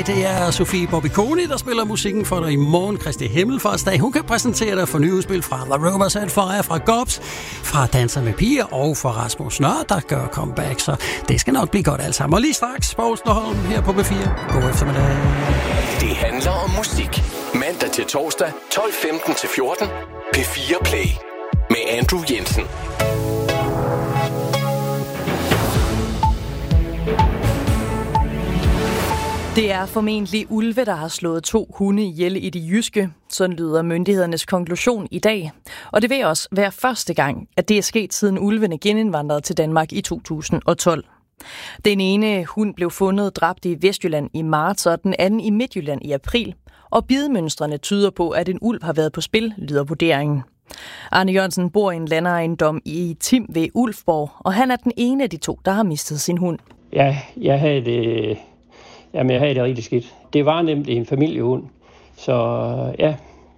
dag. Det er Sofie Bobbiconi, der spiller musikken for dig i morgen. Kristi Himmelfartsdag. Hun kan præsentere dig for nye udspil fra The Rumors Set Fire, fra Gobs, fra Danser med Piger og fra Rasmus Nør, der gør comeback. Så det skal nok blive godt alt sammen. Og lige straks, Poulsen og Holm her på B4. God eftermiddag. Det handler om musik. Mandag til torsdag, 12:15 til 14. P4 Play med Andrew Jensen. Det er formentlig ulve, der har slået 2 hunde ihjel i det jyske. Sådan lyder myndighedernes konklusion i dag. Og det vil også være første gang, at det er sket siden ulvene genindvandrede til Danmark i 2012. Den ene hund blev fundet dræbt i Vestjylland i marts, og den anden i Midtjylland i april. Og bidemønstrene tyder på, at en ulv har været på spil, lyder vurderingen. Arne Jørgensen bor i en landejendom i Tim ved Ulfborg, og han er den ene af de 2, der har mistet sin hund. Ja, jeg havde det rigtig skidt. Det var nemlig en familiehund, så ja,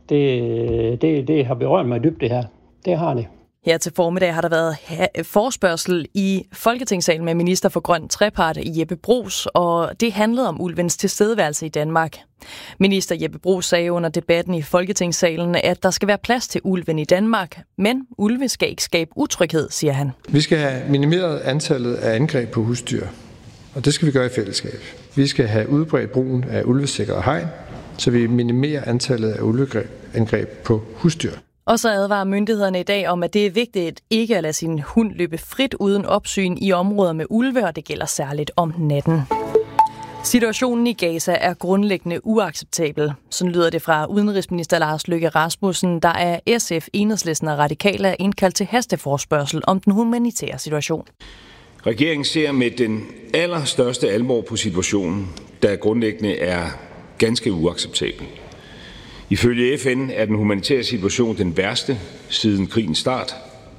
det har berørt mig dybt det her. Det har det. Her til formiddag har der været forespørgsel i Folketingssalen med minister for grøn trepart Jeppe Bruus, og det handlede om ulvens tilstedeværelse i Danmark. Minister Jeppe Bruus sagde under debatten i Folketingssalen, at der skal være plads til ulven i Danmark, men ulve skal ikke skabe utryghed, siger han. Vi skal have minimeret antallet af angreb på husdyr, og det skal vi gøre i fællesskab. Vi skal have udbredt brugen af ulvesikre hegn, så vi minimerer antallet af ulveangreb på husdyr. Og så advarer myndighederne i dag om, at det er vigtigt ikke at lade sin hund løbe frit uden opsyn i områder med ulve, og det gælder særligt om natten. Situationen i Gaza er grundlæggende uacceptabel. Sådan lyder det fra udenrigsminister Lars Løkke Rasmussen, der er SF, Enhedslisten og Radikale er indkaldt til hasteforespørgsel om den humanitære situation. Regeringen ser med den allerstørste alvor på situationen, der grundlæggende er ganske uacceptabel. Ifølge FN er den humanitære situation den værste siden krigens start.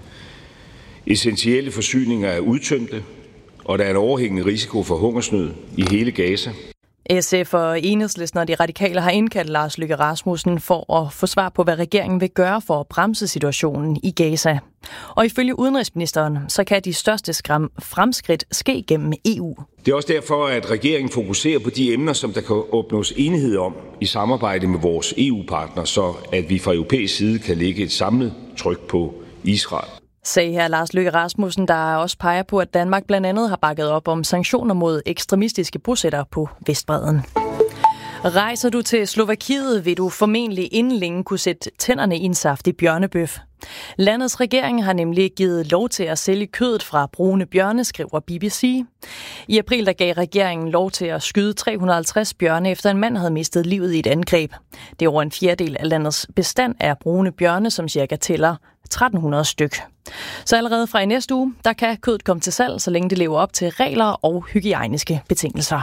Essentielle forsyninger er udtømte, og der er en overhængende risiko for hungersnød i hele Gaza. SF og Enhedslisten og de radikale har indkaldt Lars Løkke Rasmussen for at få svar på, hvad regeringen vil gøre for at bremse situationen i Gaza. Og ifølge udenrigsministeren, så kan de største fremskridt ske gennem EU. Det er også derfor, at regeringen fokuserer på de emner, som der kan opnås enighed om i samarbejde med vores EU-partnere, så at vi fra europæisk side kan lægge et samlet tryk på Israel. Sagde her Lars Løkke Rasmussen, der også peger på, at Danmark blandt andet har bakket op om sanktioner mod ekstremistiske bosættere på Vestbredden. Rejser du til Slovakiet, vil du formentlig inden længe kunne sætte tænderne i en saftig bjørnebøf. Landets regering har nemlig givet lov til at sælge kødet fra brune bjørne, skriver BBC. I april der gav regeringen lov til at skyde 350 bjørne, efter en mand havde mistet livet i et angreb. Det er over en fjerdedel af landets bestand af brune bjørne, som cirka tæller 1300 styk. Så allerede fra i næste uge, der kan kødet komme til salg, så længe det lever op til regler og hygiejniske betingelser.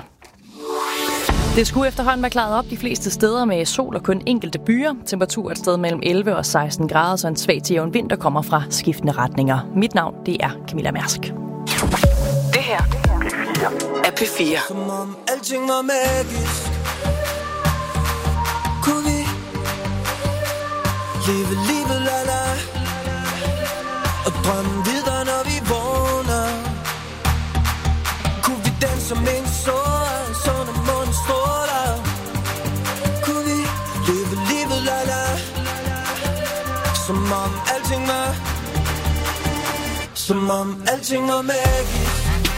Det skulle efterhånden være klaret op de fleste steder med sol og kun enkelte byer. Temperatur et sted mellem 11 og 16 grader, så en svag til jævn vinter kommer fra skiftende retninger. Mit navn, det er Camilla Mærsk. Det her er P4. Som om alting var magisk. Kunne vi leve livet la-la og drømme videre, når vi vågner? Kunne vi danse som en så når månen stråler? Kunne vi leve livet la-la som om alting var magisk.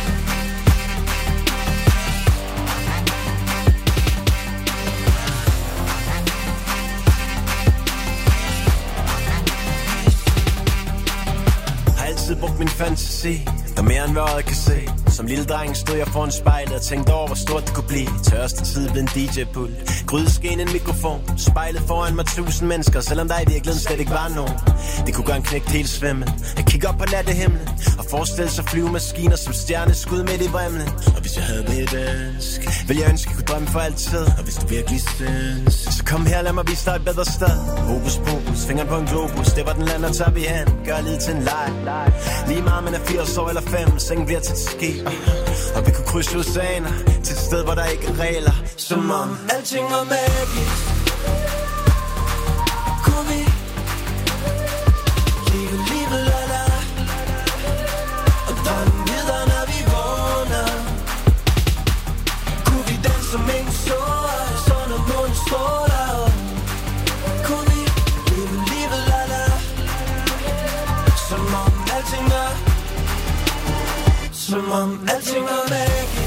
Altid brugt min fantasi, der mere end hvad øjet kan se. Som lille dreng stod jeg foran spejlet og tænkte over, hvor stort det kunne blive. Tørste tid ved en DJ-pult, grydeskeen en mikrofon, spejlet foran mig 1000 mennesker, selvom der i virkeligheden slet ikke var nogen. Det kunne gøre en knægt helt svimmel. Jeg kigger op på nattehimlen og forestille sig flyvemaskiner som stjerneskud midt i vrimlen. Og hvis jeg havde et ønske, ville jeg ønske, jeg kunne drømme for altid. Og hvis du virkelig synes, så kom her, lad mig vise dig et bedre sted. Hokus pokus, fingeren på en globus, det var den land, og tager vi hen. Gør livet til en leg. Lige meget man er 80 år eller 5, sengen bliver til et skib. Og vi kunne krydse oceaner til et sted, hvor der ikke er regler. Som om alting var magisk. Kunne vi leve livet la-la og drømme videre, når vi vågner? Kunne vi danse som en sol? som om alting var magisk.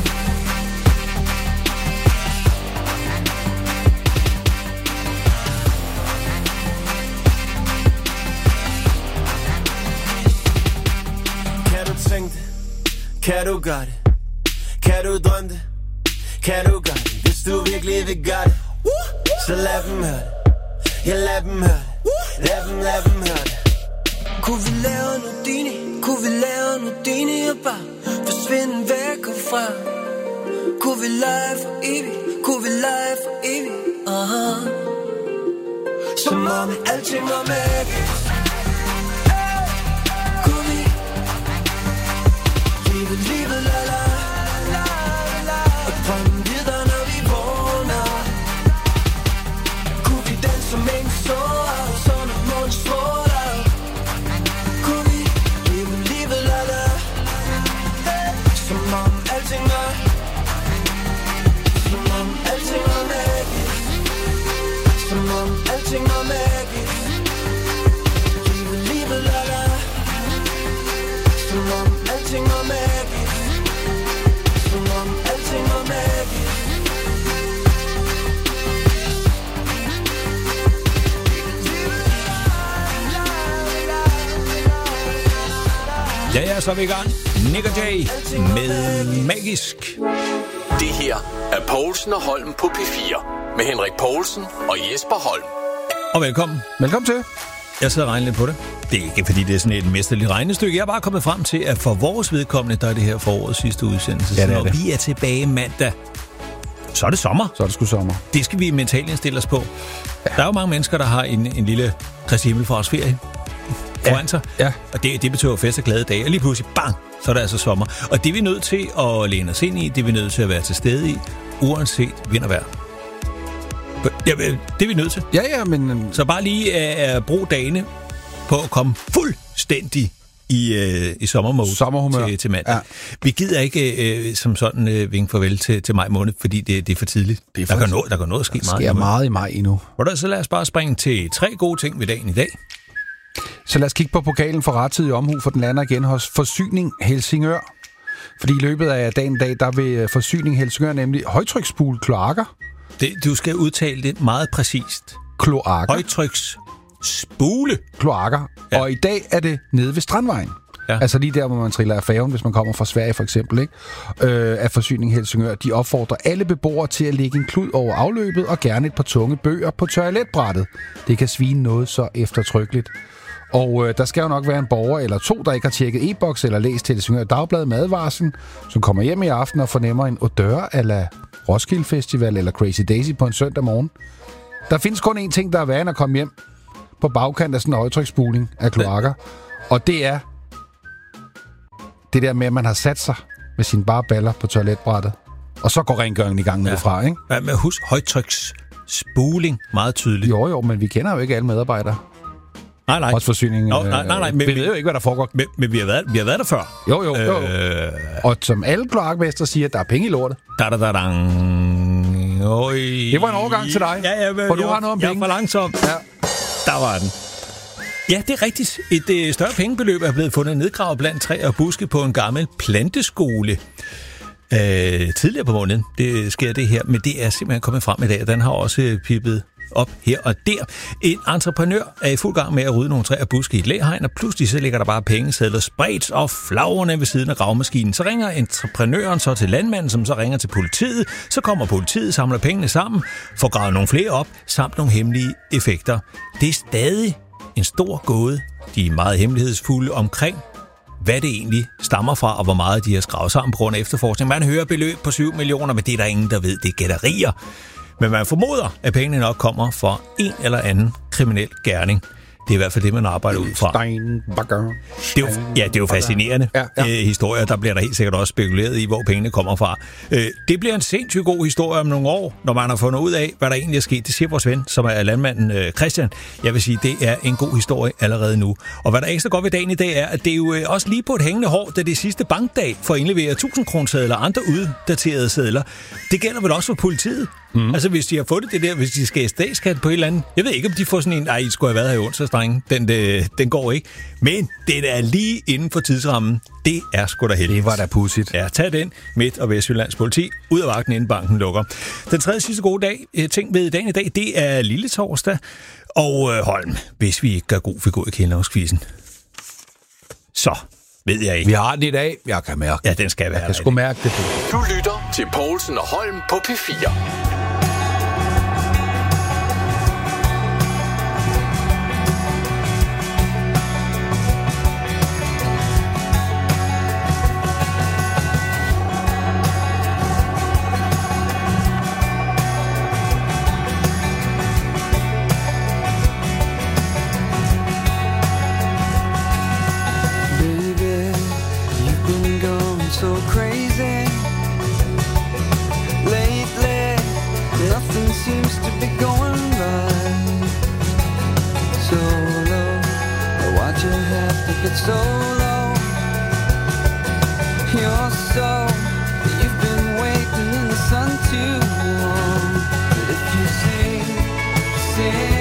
Kan du tænke det? Kan du gøre det? Kan du drømme det? Kan du gøre det? Hvis du virkelig vil gøre det, så lad dem høre det. Ja, lad dem høre det. Lad dem høre det. Kunne vi lave Nudini? Kunne vi lave Nudini og bare forsvinde væk herfra? Kunne vi lege for evigt? Kunne vi lege for evigt? Som om alting var magisk. Kunne vi livet la la og drømme videre når vi vågner? Kunne vi danse som ingen sår, så når månen stråler? Kunne vi leve livet la la som om alting var magisk? Som om alting var magisk. Leve livet la la som om alting var magisk. Som om alting var magisk. Ja, så er vi i gang. Nick og Jay med Magisk. Det her er Poulsen og Holm på P4 med Henrik Poulsen og Jesper Holm. Og velkommen. Velkommen til. Jeg sidder og regner lidt på det. Det er ikke, fordi det er sådan et mesterligt regnestykke. Jeg er bare kommet frem til, at for vores vedkommende, der er det her forårets sidste udsendelse. Ja, så når vi er tilbage mandag, så er det sommer. Så er det sgu sommer. Det skal vi mentalt indstille os på. Ja. Der er jo mange mennesker, der har en lille Kristi Himmelfartsferie foran sig. Ja. Og det betyder fest og glade dage. Og lige pludselig, bang, så er det altså sommer. Og det er vi nødt til at læne os ind i. Det er vi nødt til at være til stede i, uanset vind og vejr. Ja, det er vi nødt til. Ja, men... Så bare lige bruge dagene på at komme fuldstændig i sommermode til mandag. Ja. Vi gider ikke som sådan vinke farvel til maj måned, fordi det er for tidligt. Der kan nå at ske meget. Der sker meget i maj endnu. Så lad os bare springe til 3 gode ting ved dagen i dag. Så lad os kigge på pokalen for rettidig omhu, for den lander igen hos Forsyning Helsingør. Fordi i løbet af dagen i dag, der vil Forsyning Helsingør nemlig højtryksspule kloakker. Du skal udtale det meget præcist. Kloakker. Højtryksspule. Kloakker. Ja. Og i dag er det nede ved Strandvejen. Ja. Altså lige der, hvor man triller af færgen, hvis man kommer fra Sverige for eksempel, ikke? Af Forsyning Helsingør. De opfordrer alle beboere til at lægge en klud over afløbet og gerne et par tunge bøger på toiletbrættet. Det kan svine noget så eftertrykkeligt. Og der skal jo nok være en borger eller 2, der ikke har tjekket e-boks eller læst Helsingør Dagblad med advarslen, som kommer hjem i aften og fornemmer en odør a la Roskilde Festival eller Crazy Daisy på en søndag morgen. Der findes kun én ting, der er værre end at komme hjem på bagkant af sådan en højtryksspuling af kloakker. Og det er det der med, at man har sat sig med sine bare baller på toiletbrættet. Og så går rengøringen i gang nedefra, ikke? Ja, men husk højtryksspuling meget tydeligt. Jo, men vi kender jo ikke alle medarbejdere. Nej. Også Forsyning. Nej. Vi ved jo ikke, hvad der foregår. Men vi har været der før. Jo. Og som alle kloakmestre siger, der er penge i lortet. Det var en overgang til dig. Ja, for du har noget om penge. Jeg er for langsom. Ja. Der var den. Ja, det er rigtigt. Et større pengebeløb er blevet fundet nedgravet blandt træer og buske på en gammel planteskole. Tidligere på måneden, det sker det her, men det er simpelthen kommet frem i dag. Den har også pippet op her og der. En entreprenør er i fuld gang med at rydde nogle træer og buske i et læhegn, og pludselig så ligger der bare pengesedler spredt og flagrende ved siden af gravemaskinen. Så ringer entreprenøren så til landmanden, som så ringer til politiet. Så kommer politiet, samler pengene sammen, får gravet nogle flere op, samt nogle hemmelige effekter. Det er stadig en stor gåde. De er meget hemmelighedsfulde omkring, hvad det egentlig stammer fra, og hvor meget de har skravet sammen på grund af efterforskning. Man hører beløb på 7 millioner, men det er der ingen, der ved. Det er gætterier. Men man formoder, at pengene nok kommer fra en eller anden kriminel gerning. Det er i hvert fald det, man arbejder ud fra. Det er jo fascinerende historier. Der bliver der helt sikkert også spekuleret i, hvor pengene kommer fra. Det bliver en sindssygt god historie om nogle år, når man har fundet ud af, hvad der egentlig er sket. Det siger vores ven, som er landmanden Christian. Jeg vil sige, det er en god historie allerede nu. Og hvad der er ekstra godt ved dagen i dag er, at det er jo også lige på et hængende hår, da det er sidste bankdag for at indlevere 1000 kronesedler og andre uddaterede sedler. Det gælder vel også for politiet. Altså, hvis de har fundet det der, hvis de skal i statsskat på et eller andet... Jeg ved ikke, om de får sådan en... Ej, I skulle have været her i onsdags, drenge. Den går ikke. Men den er lige inden for tidsrammen. Det er sgu da heldigt. Det var da pudsigt. Ja, tag den. Midt- og Vestjyllands politi ud af vagten, inden banken lukker. Den tredje sidste gode dag, ting ved dagen i dag, det er lille torsdag. Og Holm, hvis vi ikke gør god figur i kælderhuskvisten. Så ved jeg ikke. Vi har den i dag. Jeg kan mærke det. Ja, den skal være. Jeg kan sgu mærke det. Du lytter til Poulsen og Holm på P4. So crazy lately, nothing seems to be going right. So low, why'd you have to get so low? You're so, you've been waiting in the sun too long. But if you sing, sing.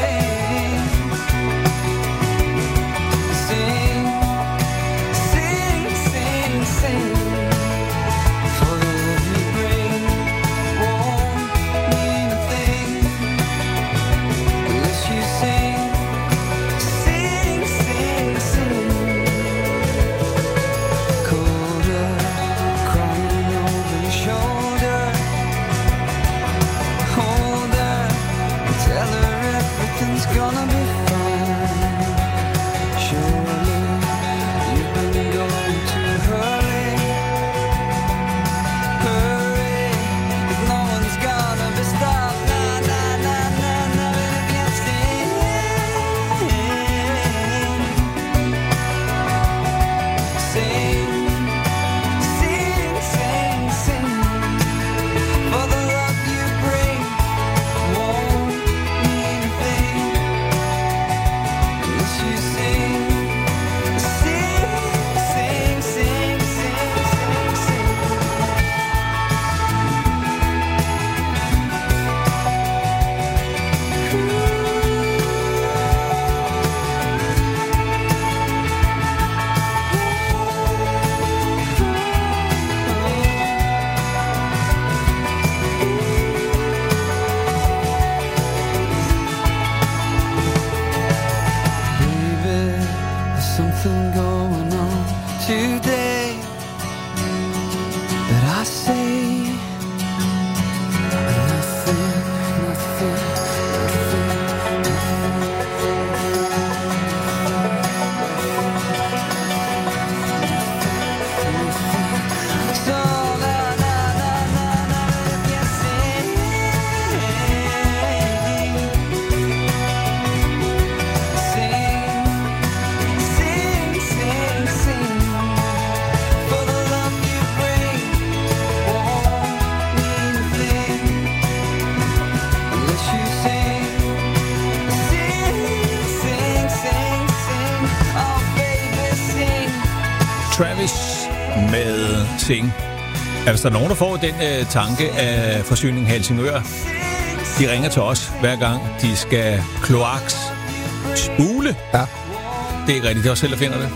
Travis med Sing. Er hvis der nogen, der får den tanke af forsyning Helsingør, de ringer til os hver gang de skal kloaks spule. Ja. Det er ikke rigtigt, det er os selv, der finder det.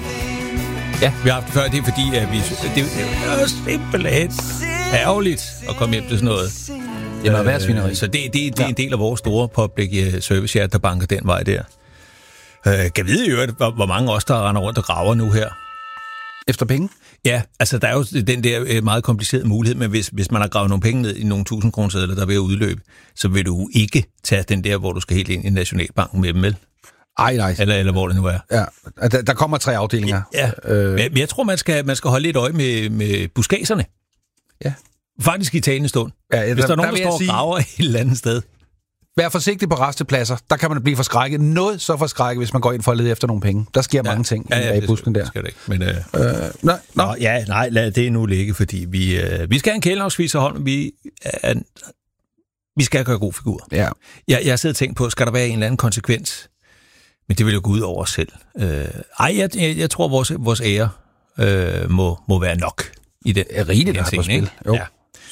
Ja, vi har haft det før, det er fordi, at det er simpelthen ærgerligt at komme hjem til sådan noget. Det er noget værtsvineri. Så det er en del af vores store public service, der banker den vej der. Kan vide jo, hvor mange også der render rundt og graver nu her. Efter penge? Ja, altså der er jo den der meget komplicerede mulighed, men hvis man har gravet nogle penge ned i nogle 1000 kroner, der er ved at udløbe, så vil du ikke tage den der, hvor du skal helt ind i Nationalbanken med dem, vel? Nej. Eller hvor det nu er. Ja, der kommer 3 afdelinger. Ja. Men jeg tror, man skal holde lidt øje med buskaserne. Ja. Faktisk i talende stund. Ja, hvis der er nogen, der står og graver et eller andet sted. Vær forsigtig på rastepladser. Der kan man blive forskrækket. Noget så forskrækket, hvis man går ind for at lede efter nogle penge. Der sker mange ting i busken der. Skal det ikke. Men, nej, lad det nu ligge, fordi vi skal have en kælderhavsvis og Holm. Vi skal gøre god figur. Ja. Jeg har siddet og tænkt på, skal der være en eller anden konsekvens? Men det vil jo gå ud over os selv. Jeg tror, vores ære må være nok i den. Rigeligt der på spil. Jo. Ja.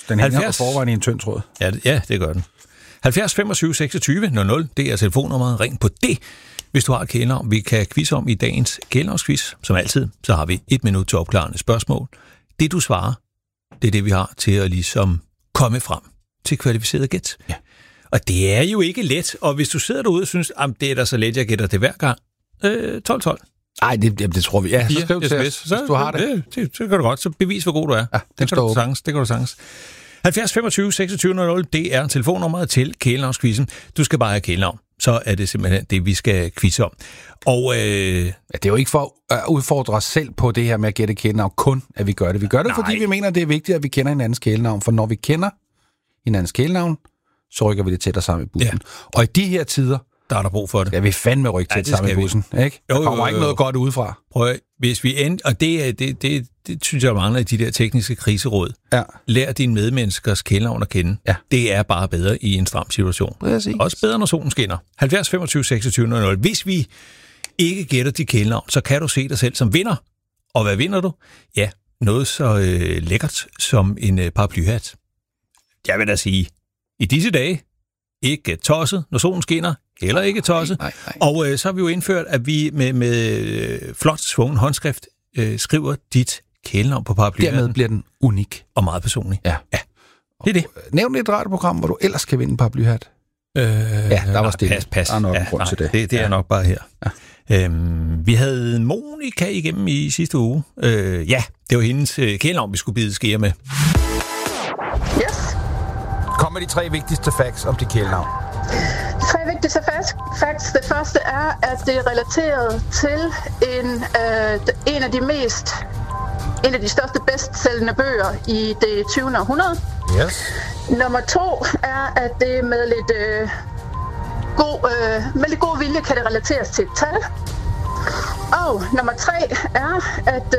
Den hænger på forvejen i en tynd tråd. Ja, det gør den. 70 25 26 00, det er telefonnummeret. Ring på det, hvis du har et kælenavn, vi kan quizze om i dagens kælenavnsquiz. Som altid, så har vi 1 minut til opklarende spørgsmål. Det, du svarer, det er det, vi har til at ligesom komme frem til kvalificeret gæt. Ja. Og det er jo ikke let, og hvis du sidder derude og synes, at det er da så let, jeg gætter det hver gang, 12-12. Nej, det tror vi. Ja, så skriv til os, hvis du har det. Det kan du godt, så bevis, hvor god du er. Ja, det kan du sagtens. 70 25 26 00, det er telefonnummeret til kælenavnsquizzen. Du skal bare have kælenavn. Så er det simpelthen det, vi skal quizze om. Og det er jo ikke for at udfordre os selv på det her med at gætte kælenavn, kun at vi gør det. Vi gør det, fordi vi mener, det er vigtigt, at vi kender hinandens kælenavn. For når vi kender hinandens kælenavn, så rykker vi det tættere sammen i bussen. Ja. Og i de her tider, der er der brug for det. Ja, vi fandme rykke tæt sammen i bussen, ikke? Der kommer ikke noget godt udefra. Prøv, hvis vi og det synes jeg mangler i de der tekniske kriseråd. Ja. Lær dine medmenneskers kælenavn at kende. Ja. Det er bare bedre i en stram situation. Præcis. Også bedre, når solen skinner. 70 25 26 00. Hvis vi ikke gætter dit kælenavn, så kan du se dig selv som vinder. Og hvad vinder du? Ja, noget så lækkert som en paraplyhat. Jeg vil da sige, i disse dage, ikke tosset, når solen skinner, heller ikke tosset. Nej. Og så har vi jo indført, at vi med flot svungen håndskrift skriver dit kælenavn på paraplyhatten. Dermed bliver den unik. Og meget personlig. Ja. Det er det. Nævn et radioprogram, hvor du ellers kan vinde en paraplyhat. Der var stille. Pas. Der er nok grund til det. Det er nok bare her. Ja. Vi havde Monika igennem i sidste uge. Det var hendes kælenavn, vi skulle bide skære med. Yes. Kom med de 3 vigtigste facts om dit kælenavn. 3 vigtigste facts. Det første er, at det er relateret til en af de største bedstsælgende bøger i det 20. århundrede. Yes. Nummer 2 er, at det med lidt god vilje kan det relateres til et tal. Og nummer 3 er, at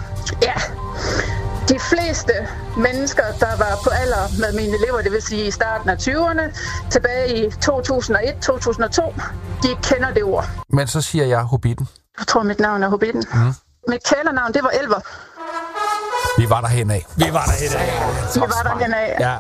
de fleste mennesker, der var på alder med mine elever, det vil sige i starten af 20'erne, tilbage i 2001-2002, de kender det ord. Men så siger jeg Hobbiten. Jeg tror, mit navn er Hobbiten. Mit kælernavn, det var Elver. Vi var derhen af. Ja.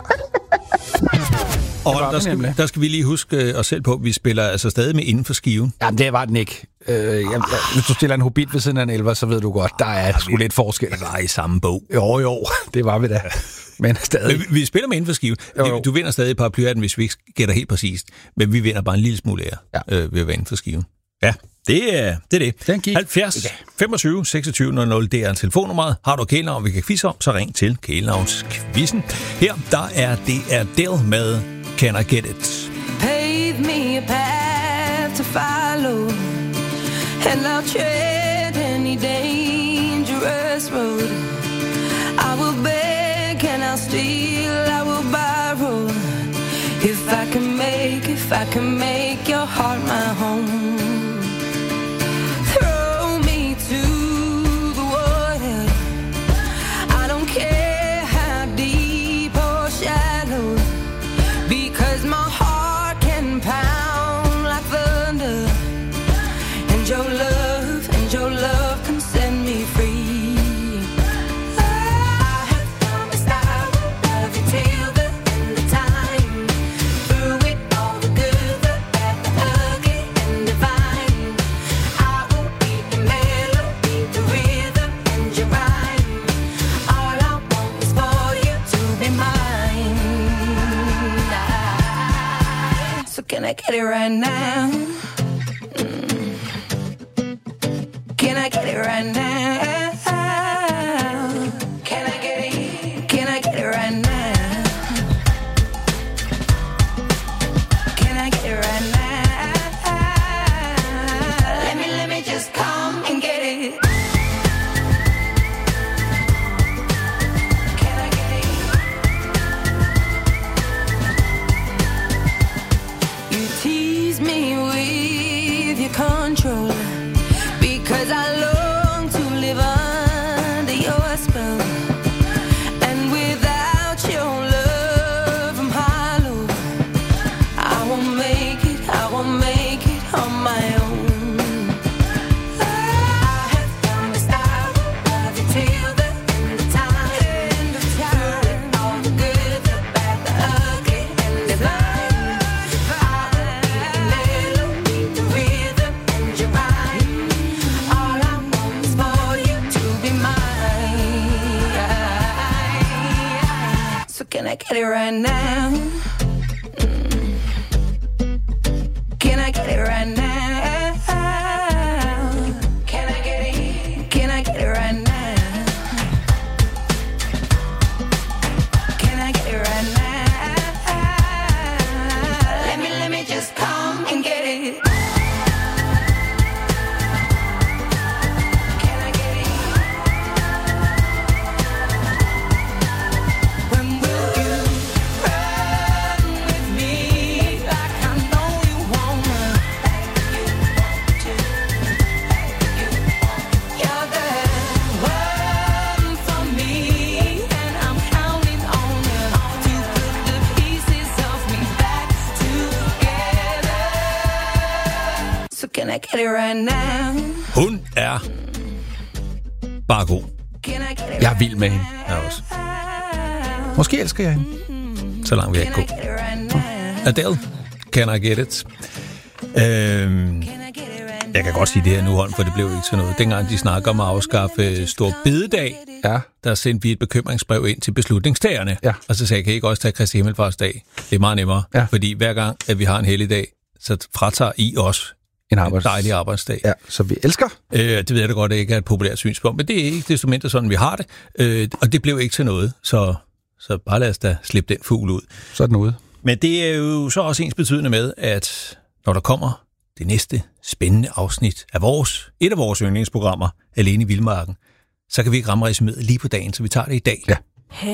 Og der skal vi lige huske os selv på, at vi spiller altså stadig med inden for skiven. Jamen, det var den ikke. Hvis du stiller en hobbit ved siden af en elver, så ved du godt, der er sgu lidt forskel. Vi var i samme bog. Jo, det var vi da. Men stadig. Men vi spiller med inden for skiven. Du vinder stadig paraplyhatten, hvis vi ikke gætter helt præcist. Men vi vinder bare en lille smule af ved at være inden for skiven. Ja, det er det. 70 25 26 00, det er telefonnummeret. Har du kælenavn, vi kan quizze om, så ring til kælenavnsquizzen. Her, der er Adele med Can I Get It? Pave me a path to follow, and I'll tread any dangerous road. I will beg and I'll steal, I will borrow, if I can make your heart my home. Throw me to the water, I don't care how deep or shallow, because my heart can pound like thunder, and your love can set me free. I have promised I will love you till the end of time, through it all, the good, the bad, the ugly and divine. I will be your melody, the rhythm and your rhyme. All I want is for you to be mine. So can I get it right now? Can I get it right now? Can I get it? Can I get it right now? Can I get it right now? Let me just come and get it. Can I get it? You tease me with your control, because I long to live on. Can I get it right now? Can I get it right now? Can I get it? Can I get it right now? Can I get it right now? Let me just come and get it. Can I get it right now? Hun er bare god. Jeg er vild med hende. Jeg også. Måske elsker jeg hende. Så langt vil jeg ikke gå. Adele, Can I Get It? Jeg kan godt sige det her nu, for det blev ikke sådan noget. Dengang de snakker om at afskaffe Stor Bededag, der sendte vi et bekymringsbrev ind til beslutningstagerne. Ja. Og så sagde jeg, kan I ikke også tage Kristi Himmelfartsdag? Det er meget nemmere, fordi hver gang, at vi har en helligdag, så fratager I os en dejlig arbejdsdag. Ja, så vi elsker. Det ved jeg da godt, det ikke er et populært synspunkt, men det er ikke desto mindre sådan, vi har det. Og det blev ikke til noget, så bare lad os da slippe den fugl ud. Sådan ude. Men det er jo så også ens betydende med, at når der kommer det næste spændende afsnit af et af vores yndlingsprogrammer, Alene i Vildmarken, så kan vi ikke ramme resuméet lige på dagen, så vi tager det i dag. Ja.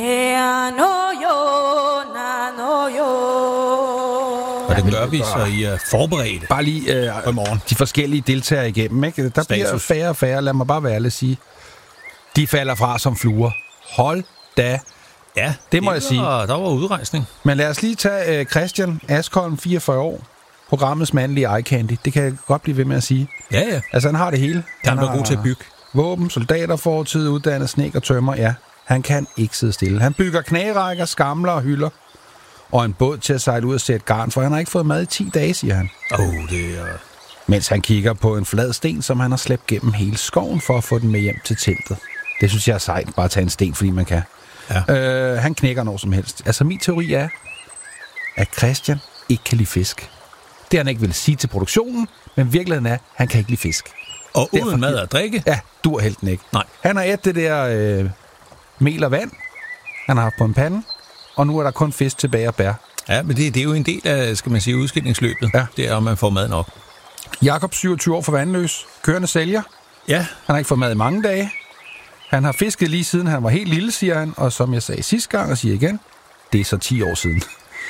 Og det gør vi, så I er forberedte. Bare lige for morgen. De forskellige deltagere igennem, ikke? Der bliver færre og færre, lad mig bare være ærlig at sige. De falder fra som fluer. Hold da. Ja, det må jeg sige. Der var udrejsning. Men lad os lige tage Christian Askholm, 44 år. Programmets mandlige eye candy. Det kan jeg godt blive ved med at sige. Ja, ja. Altså, han har det hele. Han var god til at bygge. Våben, soldater, fortid, uddannet, snedker og tømmer. Ja, han kan ikke sidde stille. Han bygger knærækker, skamler og hylder. Og en båd til at sejle ud og sætte garn, for han har ikke fået mad i 10 dage, siger han. Det er... Mens han kigger på en flad sten, som han har slæbt gennem hele skoven for at få den med hjem til teltet. Det synes jeg er sejt, bare at tage en sten, fordi man kan. Ja. Han knækker noget som helst. Altså, min teori er, at Christian ikke kan lide fisk. Det han ikke vil sige til produktionen, men virkeligheden er, at han kan ikke lide fisk. Og uden mad og drikke? Ja, dur helten ikke. Nej. Han har ædt det der mel og vand, han har haft på en pande, og nu er der kun fisk tilbage og bær. Ja, men det er jo en del af, skal man sige, udskillingsløbet. Ja. Det er, om man får mad nok. Jakob, 27 år, for Vandløs. Kørende sælger. Ja. Han har ikke fået mad i mange dage. Han har fisket lige siden han var helt lille, siger han. Og som jeg sagde sidste gang, og siger igen, det er så 10 år siden.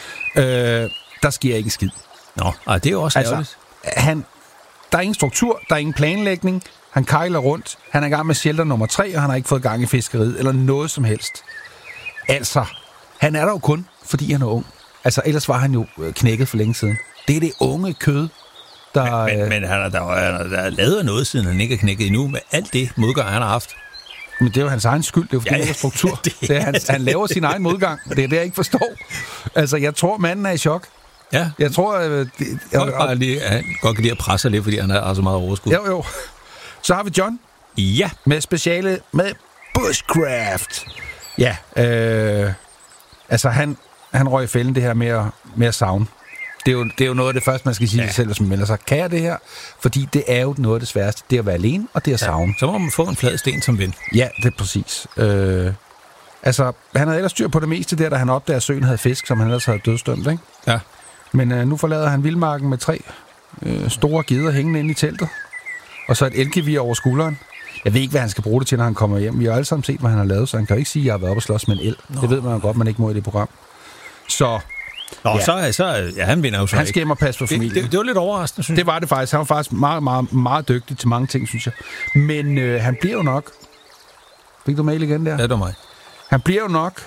Der sker ikke en skid. Nå, det er jo også ærgerligt. Der er ingen struktur, der er ingen planlægning. Han kejler rundt. Han er i gang med shelter nummer 3, og han har ikke fået gang i fiskeriet, eller noget som helst. Altså, han er der jo kun, fordi han er ung. Altså, ellers var han jo knækket for længe siden. Det er det unge kød, der... Men han har lavet noget, siden han ikke er knækket endnu, med alt det modgang, han har haft. Men det er jo hans egen skyld, det er jo fordi, han er struktur. Det er, han laver sin egen modgang, det er det, jeg ikke forstår. Altså, jeg tror, manden er i chok. Ja. Jeg tror... Han godt kan lide at presse lidt, fordi han har så meget overskud. Jo. Så har vi John. Ja. Med speciale med bushcraft. Ja, altså han røg i fælden det her med at savne. Det er jo noget af det første, man skal sige til sig selv, som melder sig. Kan jeg det her? Fordi det er jo noget af det sværeste. Det er at være alene, og det er at savne. Så må man få en flad sten som ven. Ja, det er præcis. Altså, han havde ellers styr på det meste der, da han opdagede, at søen havde fisk, som han ellers havde dødsdømt, ikke? Ja. Men nu forlader han vildmarken med 3 store geder hængende inde i teltet. Og så et elgevir over skulderen. Jeg ved ikke, hvad han skal bruge det til, når han kommer hjem. Vi har alle sammen set, hvad han har lavet, så han kan jo ikke sige, at jeg har været oppe og slås med en el. Nå. Det ved man jo godt, man ikke må i det program. Så... han vinder jo så. Han skal hjem og passe på familien. Det var lidt overraskende, synes jeg. Det var det faktisk. Han var faktisk meget, meget, meget dygtig til mange ting, synes jeg. Men han bliver jo nok... Fik du mail igen der? Ja, det var mig. Han bliver jo nok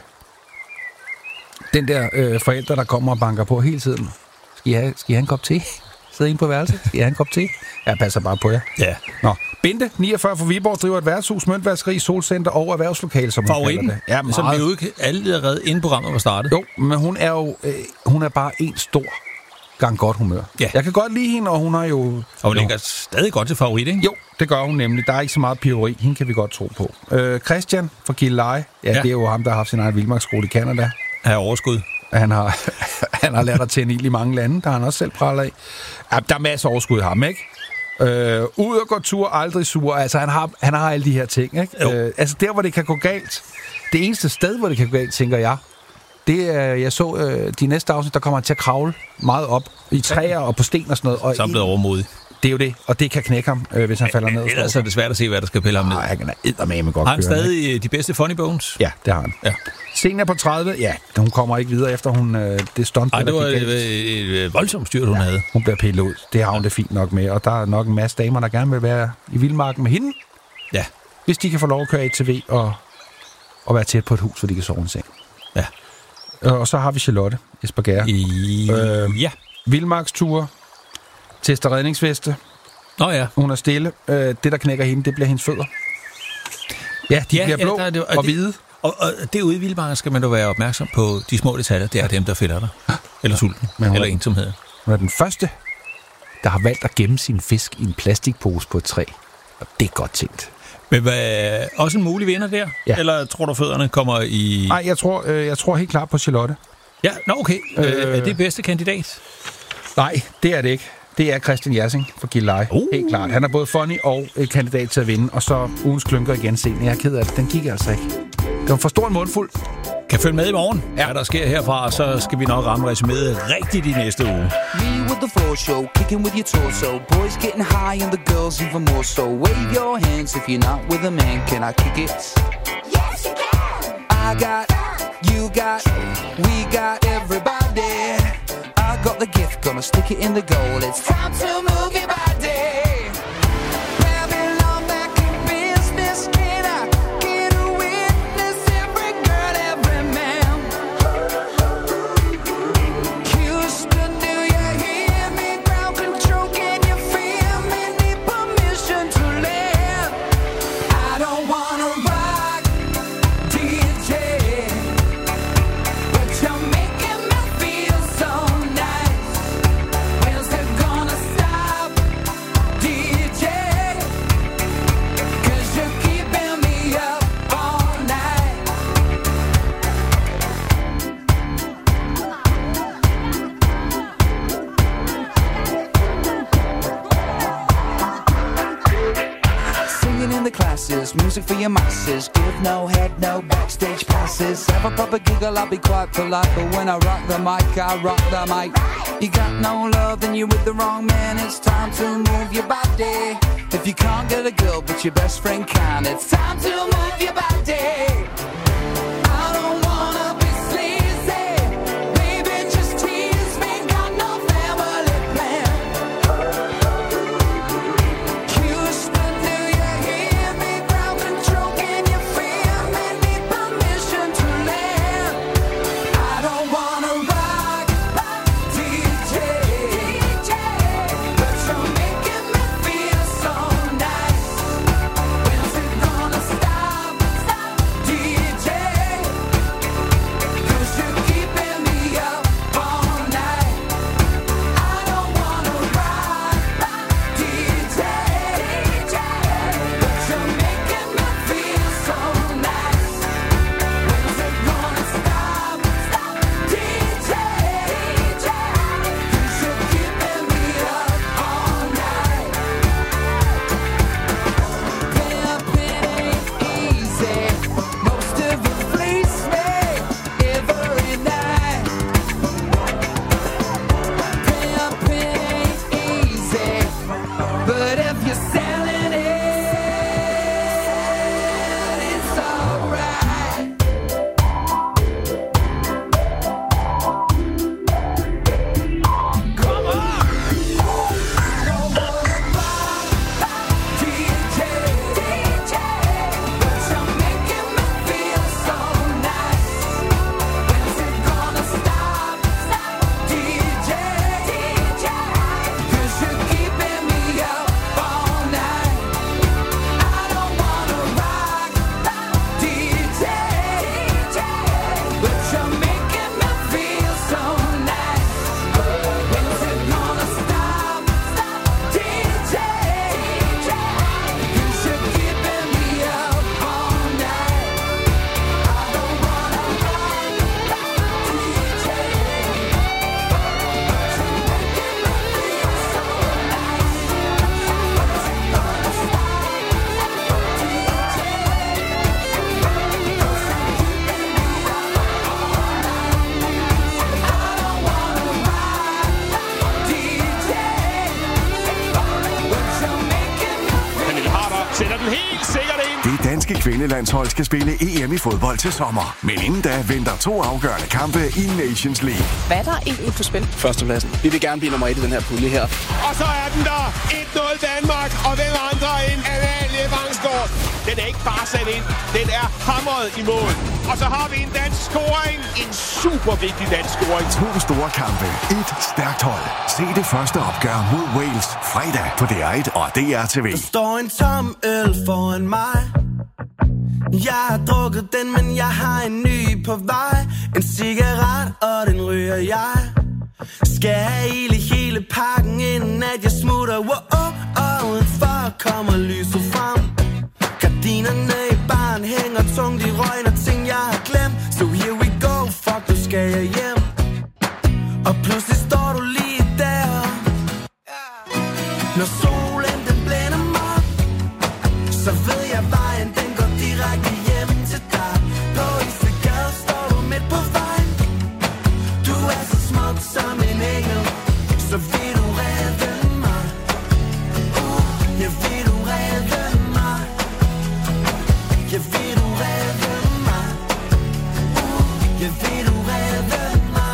den der forældre, der kommer og banker på hele tiden. Skal I have en kop te? Sidde inde på værelset? Skal I have en kop te? Jeg passer bare på jer. Ja. Nå, Bente, 49 fra Viborg, driver et værtshus, møntvaskeri, solcenter og erhvervslokale, som favoritten, det. Ja, som vi jo ikke allerede inden programmet var startet. Jo, men hun er bare en stor gang godt humør. Ja. Jeg kan godt lide hende, og hun har jo... Og hun ligger stadig godt til favorit, ikke? Jo, det gør hun nemlig. Der er ikke så meget piveri. Hende kan vi godt tro på. Christian fra Gilleleje. Ja, det er jo ham, der har haft sin egen vildmarksskole i Canada. Han har overskud. Han har lært at tænde ild i mange lande, der han også selv praler af. Ja, der er masser af overskud i ham, ikke? Ud og gå tur, aldrig sur. Altså, han har alle de her ting, ikke? Altså, der, hvor det kan gå galt. Det eneste sted, hvor det kan gå galt, tænker jeg, det er, jeg så de næste afsnit, der kommer han til at kravle meget op i træer og på sten og sådan noget. Og så er han blevet overmodig. Det er jo det, og det kan knække ham, hvis han falder ned. Ellers er det svært at se, hvad der skal pille ham ned. Nej, han kan eddermame godt. Har han stadig de bedste funny bones? Ja, det har han. Ja. Senior på 30, ja, hun kommer ikke videre efter hun det stunt. Nej, det var et voldsomt styrt, hun havde. Hun bliver pillet ud. Det har hun det fint nok med, og der er nok en masse damer, der gerne vil være i vildmarken med hende. Ja. Hvis de kan få lov at køre ATV og være tæt på et hus, hvor de kan sove en seng. Ja. Og så har vi Charlotte Espergær. Ja. Vildmarksture, tester redningsveste. Ja. Hun er stille. Det, der knækker hende, det bliver hendes fødder. Ja, de bliver blå og hvide. Og derude i vildmarken skal man jo være opmærksom på de små detaljer. Det er dem, der fælder dig. Eller sulten. Eller ensomhed. Hun er den første, der har valgt at gemme sin fisk i en plastikpose på et træ. Og det er godt tænkt. Men også en mulig vinder der? Ja. Eller tror du, fødderne kommer i... Nej, jeg tror helt klart på Charlotte. Ja, okay. Er det bedste kandidat? Nej, det er det ikke. Det er Christian Jersing fra Gilleleje. Helt klart. Han er både funny og et kandidat til at vinde. Og så ugens klynker igen sen. Jeg er ked af det. Den gik altså ikke. Det var for stor en mundfuld. Kan følge med i morgen, hvad der sker herfra, og så skal vi nok ramme resuméet rigtigt i næste uge. Me with the floor show, kicking with your torso. Boys getting high and the girls even more so. Wave your hands if you're not with a man. Can I kick it? Yes, you can. I got, you got, we got everybody. I got the gift, gonna stick it in the goal. It's time to move your body. Music for your masses. Give no head, no backstage passes. Have a proper giggle, I'll be quite polite. But when I rock the mic, I rock the mic. You got no love, then you're with the wrong man. It's time to move your body. If you can't get a girl, but your best friend can, it's time to move your body. I don't wanna be sleazy. Baby, just tease me. Got no family plan. Houston, do you hear me? Ground control, can you feel me? Need permission to land. I don't wanna rock, DJ, but you're making me feel so nice. When's it gonna stop, DJ? danske kvindelandshold skal spille EM i fodbold til sommer. Men inden da venter 2 afgørende kampe i Nations League. Hvad er der egentlig på spil? Førstepladsen. Vi vil gerne blive nummer 1 i den her pulje her. Og så er den der 1-0 Danmark, og hvem andre end Amalie Vangsgaard. Den er ikke bare sat ind, den er hamret i mål. Og så har vi en dansk scoring, en super vigtig dansk scoring. 2 store kampe, 1 stærkt hold. Se det første opgør mod Wales fredag på DR1 og DR-TV. Der står en tom øl foran mig. Jeg har drukket den, men jeg har en ny på vej. En cigaret, og den ryger jeg. Skal have hele pakken, inden at jeg smutter. Og udenfor kommer lyset frem. Gardinerne i baren hænger tungt i røgen og ting, jeg har glemt. So here we go, fuck, nu skal jeg hjem. Og pludselig står du lige der. Når solen den blænder mig, så ved jeg vejen, den går direkte hjem til dig. På Istegade står du midt på vejen. Du er så smuk som en engel, så vil du redde mig. Jeg vil du redde mig. Jeg vil du redde mig. Jeg vil du redde mig.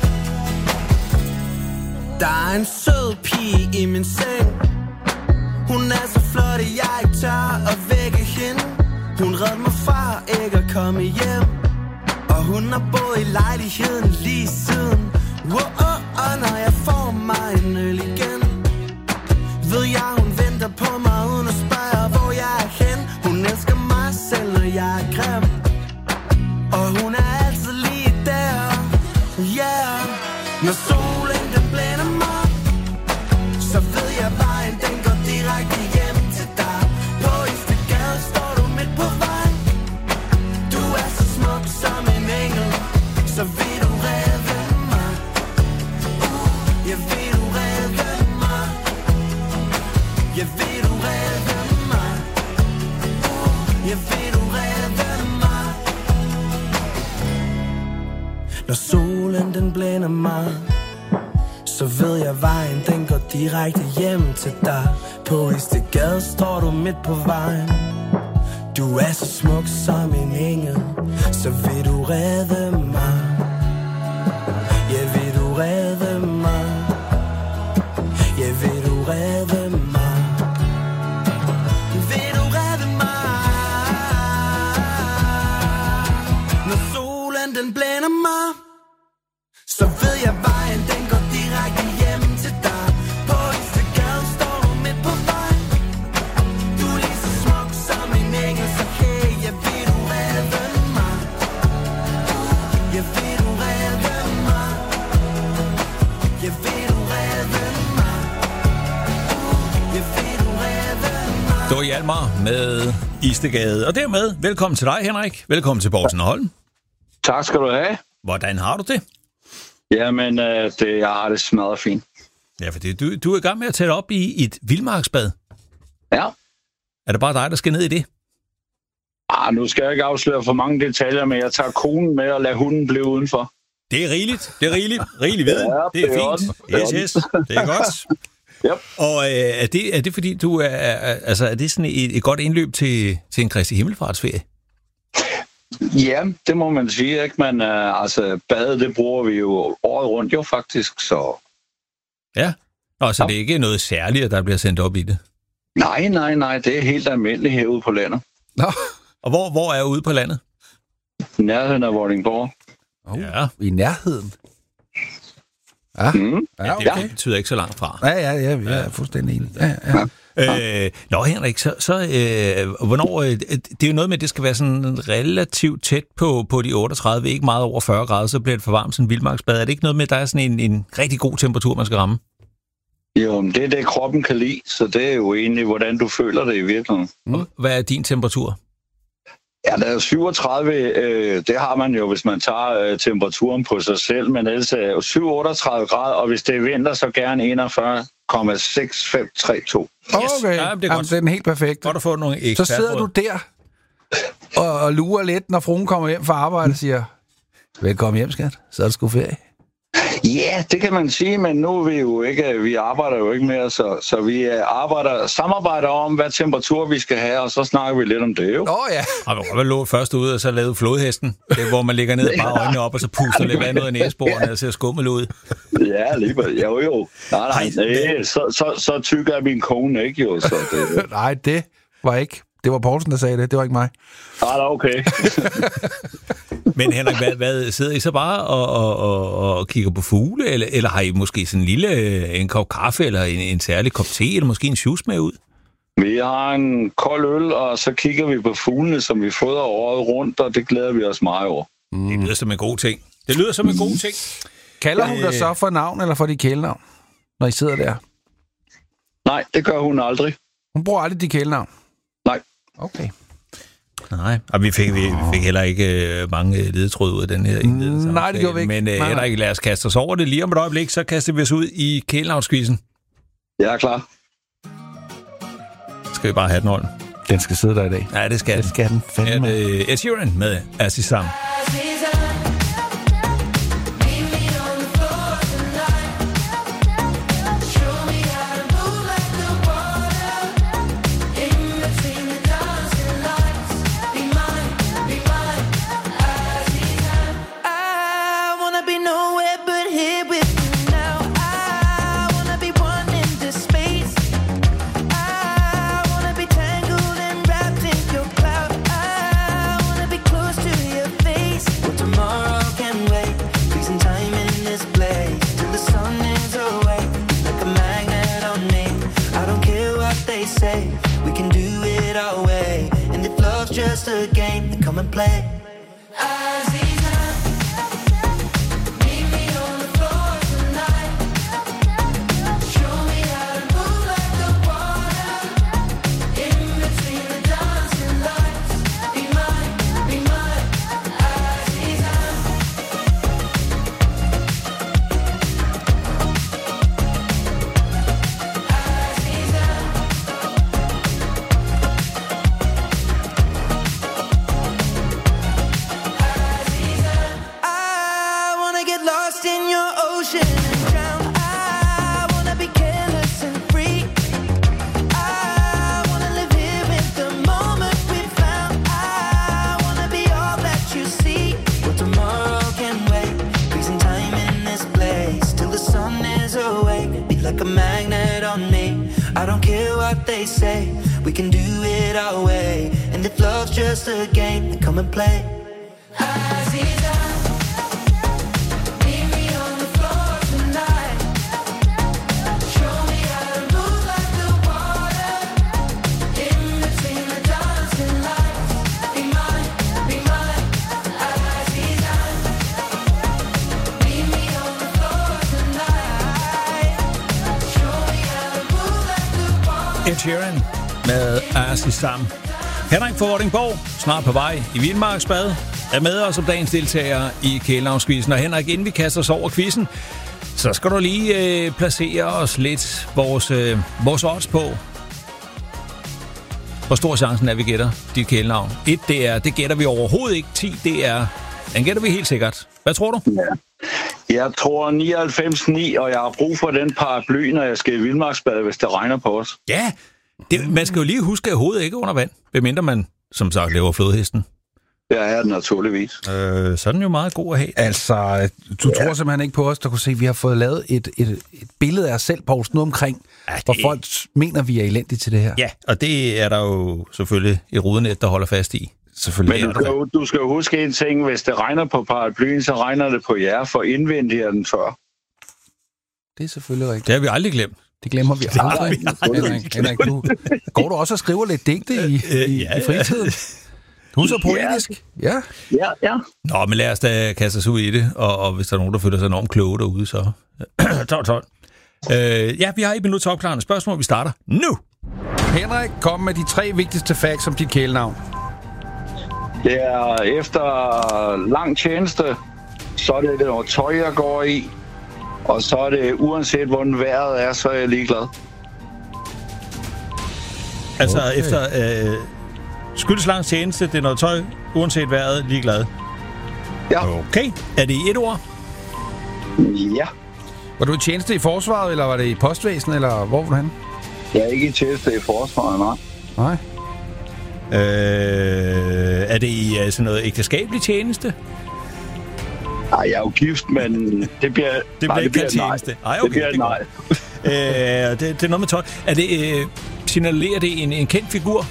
Der er en sød pige i min seng. Hun er så flot, at jeg ikke tør at vække hende. Hun redde mig fra ikke at komme hjem. Og hun har boet i lejligheden lige siden. Og når jeg får mig en øl igen, ved jeg, hun venter på mig uden at spørge, hvor jeg er hen. Hun elsker mig selv, når jeg er grim. Og hun er altid lige der. Yeah. Når solen den blænder mig, så ved jeg vejen, den går direkte hjem til dig. På Istegade står du midt på vejen. Du er så smuk som en engel, så vil du redde mig. Jeg vil du redde mig. Jeg vil du redde mig. Jeg vil du redde mig. Når solen den blænder mig, så ved jeg vejen, den går direkte hjem til dig. På Istegade står du midt på vejen. Du er så smuk som en engel, så vil du redde mig. Ja, vil du redde mig. Ja, vil du redde mig. Vil du redde mig. Når solen den blænder mig, så ved jeg vejen, den går direkte hjem til dig. På Istegade står du midt på vejen. Du er lige så smuk som en engel, så hey, jeg vil du redde mig. Jeg vil du redde mig. Jeg vil du redde mig. Jeg vil du redde mig. Det var Hjalmar med Istegade. Og dermed, velkommen til dig, Henrik. Velkommen til Borgsen og Holm. Tak skal du have. Hvordan har du det? Jamen, jeg har det smadret fint. Ja, for du er i gang med at tage op i et vildmarksbad. Ja. Er det bare dig, der skal ned i det? Nu skal jeg ikke afsløre for mange detaljer, men jeg tager konen med og lader hunden blive udenfor. Det er rigeligt. Det er rigeligt. Rigelig viden. Ja, det er fint. Yes. Det er godt. Yep. Og er det fordi, du er det sådan et godt indløb til en Kristi Himmelfartsferie? Ja, det må man sige, ikke? Men badet, det bruger vi jo året rundt jo faktisk, så... Ja, så det er ikke noget særligt, der bliver sendt op i det? Nej, det er helt almindeligt herude på landet. Nå. Og hvor er ude på landet? Nærheden af Vordingborg. Ja. I nærheden? Ja. Det betyder ikke så langt fra. Ja, jeg er fuldstændig enig. Ja. Henrik, hvornår... Det er jo noget med, at det skal være sådan relativt tæt på de 38, ikke meget over 40 grader, så bliver det for varmt sådan en vildmarksbad. Er det ikke noget med, at der er sådan en rigtig god temperatur, man skal ramme? Jo, men det er det, kroppen kan lide, så det er jo egentlig, hvordan du føler det i virkeligheden. Hvad er din temperatur? Ja, der er 37, det har man jo, hvis man tager temperaturen på sig selv, men ellers er jo 37 grader, og hvis det er vinter, så gerne 41,6532. Okay, ja, det er godt. Det er den helt perfekt. Godt at få nogle ekspertråd. Så sidder du der og lurer lidt, når fruen kommer hjem fra arbejde og siger, velkommen hjem, skat, så er det sgu ferie. Ja, det kan man sige, men nu er vi arbejder jo ikke mere, så vi samarbejder om, hvad temperatur vi skal have, og så snakker vi lidt om det, jo. Ja. Og man lå først ude, og så lavede flodhesten, det, hvor man ligger ned og bare øjnene op, og så puster lidt vand ud af næseborene, og ser skummel ud. Ja, lige jo. Nej, så tyk er min kone ikke, jo. Så det... Nej, det var ikke. Det var Poulsen, der sagde det. Det var ikke mig. Okay. Men Henrik, hvad sidder I så bare og kigger på fugle, eller har I måske sådan en kop kaffe, eller en særlig kop te, eller måske en juice med ud? Vi har en kold øl, og så kigger vi på fuglene, som vi fodrer året rundt, og det glæder vi os meget over. Det lyder som en god ting. Kalder hun dig så for navn, eller for dit kælenavn, når I sidder der? Nej, det gør hun aldrig. Hun bruger aldrig dit kælenavn? Nej. Okay. Nej, og vi fik heller ikke mange ledetråde ud af den her indledende. Nej, det gjorde vi ikke. Men Henrik, lad os kaste os over det lige om et øjeblik, så kaster vi os ud i kælenavnskvisten. Jeg er klar. Skal vi bare have den, Olden? Den skal sidde der i dag. Ja, det skal den. Det skal den fandme. Ed Sheeran med Azizam. Just a game to come and play. They say we can do it our way, and if love's just a game, then come and play. Ed Sheeran med Azizam. Henrik fra Vordingborg, snart på vej i Vildmarksbad, er med os som dagens deltager i kælenavnskvisten. Og Henrik, inden vi kaster os over quizzen, så skal du lige placere os lidt vores odds på. Hvor stor chancen er, vi gætter dit kælenavn? 1, det gætter vi overhovedet ikke. 10, den gætter vi helt sikkert. Hvad tror du? Ja. Jeg tror 99,9, og jeg har brug for den paraply, når jeg skal i Vildmarksbad, hvis det regner på os. Ja, man skal jo lige huske, at hovedet ikke er under vand, medmindre man, som sagt, laver flodhesten. Ja, er det naturligvis. Så er den jo meget god at have. Altså, du tror simpelthen ikke på os, der kunne se, at vi har fået lavet et billede af os selv, Poulsen, nu omkring, hvor folk mener, vi er elendige til det her. Ja, og det er der jo selvfølgelig et rudenet, der holder fast i. Men du skal jo huske en ting, hvis det regner på paraplyen, så regner det på jer, for indvendigt er den tør. Det er selvfølgelig rigtigt. Det har vi aldrig glemt. Det glemmer vi aldrig. Henrik, går du også og skriver lidt digte i fritiden? Du er så poetisk. Ja. Nå, men lad os da kaste os ud i det, og hvis der er nogen, der føler sig enormt kloge derude, så 12. Vi har 1 minut til opklarende spørgsmål. Vi starter nu. Henrik, kom med de 3 vigtigste facts om dit kælenavn. Det er efter lang tjeneste, så er det noget tøj, jeg går i, og så er det uanset hvordan vejret er, så er jeg ligeglad. Altså efter skyldes lang tjeneste, det er noget tøj, uanset vejret, ligeglad. Ja. Okay, er det i 1 ord? Ja. Var du i tjeneste i forsvaret, eller var det i postvæsenet, eller hvor var du henne? Jeg er ikke i tjeneste i forsvaret, nej. Nej. Er det i sådan noget ægteskabelig tjeneste? Nej, jeg er jo gift, men det bliver ikke tjeneste. Nej. Okay, det bliver nej. Det er noget med tøj. Er det, signalerer det en kendt figur?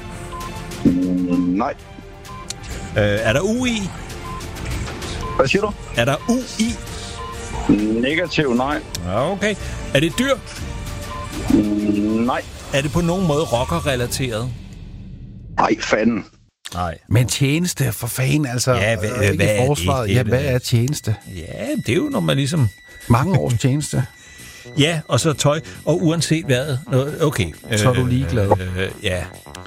Nej. Er der UI? Hvad siger du? Er der UI? Negativ, nej. Okay. Er det dyr? Nej. Er det på nogen måde rocker-relateret? Nej, fanden. Nej. Men tjeneste, for fanden, altså. Ja, hvad er forsvaret. det? Ja, hvad er tjeneste? Ja, det er jo, når man ligesom... Mange års tjeneste. Ja, og så tøj, og uanset hvad. Okay. Så er du ligeglad. Ja.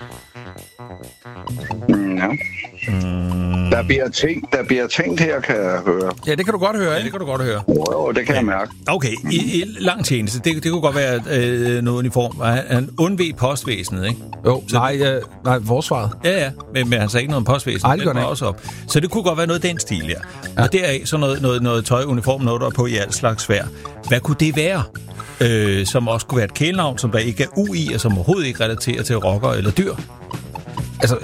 Ja. Der bliver tænkt her, kan jeg høre. Ja, det kan du godt høre, ikke? Ja, det kan du godt høre. Jo, det kan jeg mærke. Okay, i lang tjeneste, det kunne godt være noget uniform. Han undveg postvæsenet, ikke? Jo, nej, forsvaret. Ja, men han sagde ikke noget om postvæsenet. Nej, det gør også op. Så det kunne godt være noget af den stil, ja. Og deraf så noget tøj, uniform, noget der er på i alt slags svær. Hvad kunne det være? Som også kunne være et kælenavn, som der ikke er UI, og som overhovedet ikke relaterer til rocker eller dyr. Altså,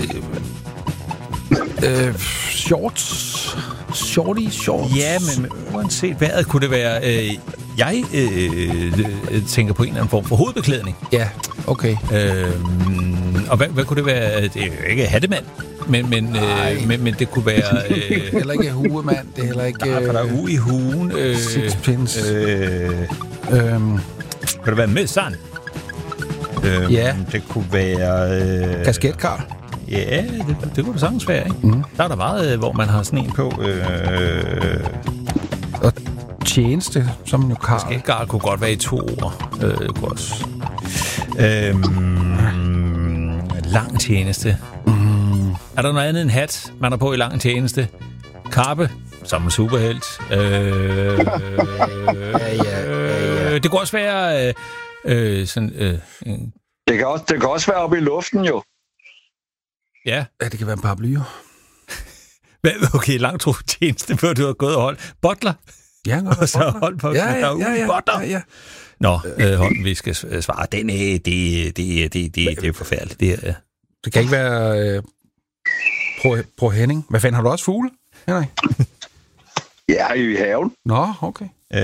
shorts. Shorts. Ja, men uanset hvad kunne det være. Jeg tænker på en eller anden form for hovedbeklædning. Ja, okay. Og hvad kunne det være? Det er jo ikke hattemand, men det kunne være... heller ikke huemand, det er heller ikke... for der er i huen. Sixpence. Kan det være med sådan? Ja. Det kunne være... Kasketkar. Ja, det kunne det sagtens være, ikke? Mm. Der er der meget, hvor man har sådan en på. Og tjeneste, som jo kan. Kasketkar kunne godt være i 2 ord. Lang tjeneste. Mm. Er der noget andet end hat, man har på i lang tjeneste? Kappe, som en superhelt. Ja. Det kunne også være sådan... Det kan også være oppe i luften, jo. Ja. Ja, det kan være en paraply, jo. Okay, langt tjeneste, før du har gået og holdt. Butler? Ja, og så holdt på. Ja. Nå, Holm, vi skal svare. Det er forfærdeligt. Det kan ikke være Pro Henning. Hvad fanden, har du også fugle? Henrik? Ja, i haven. Nå, okay.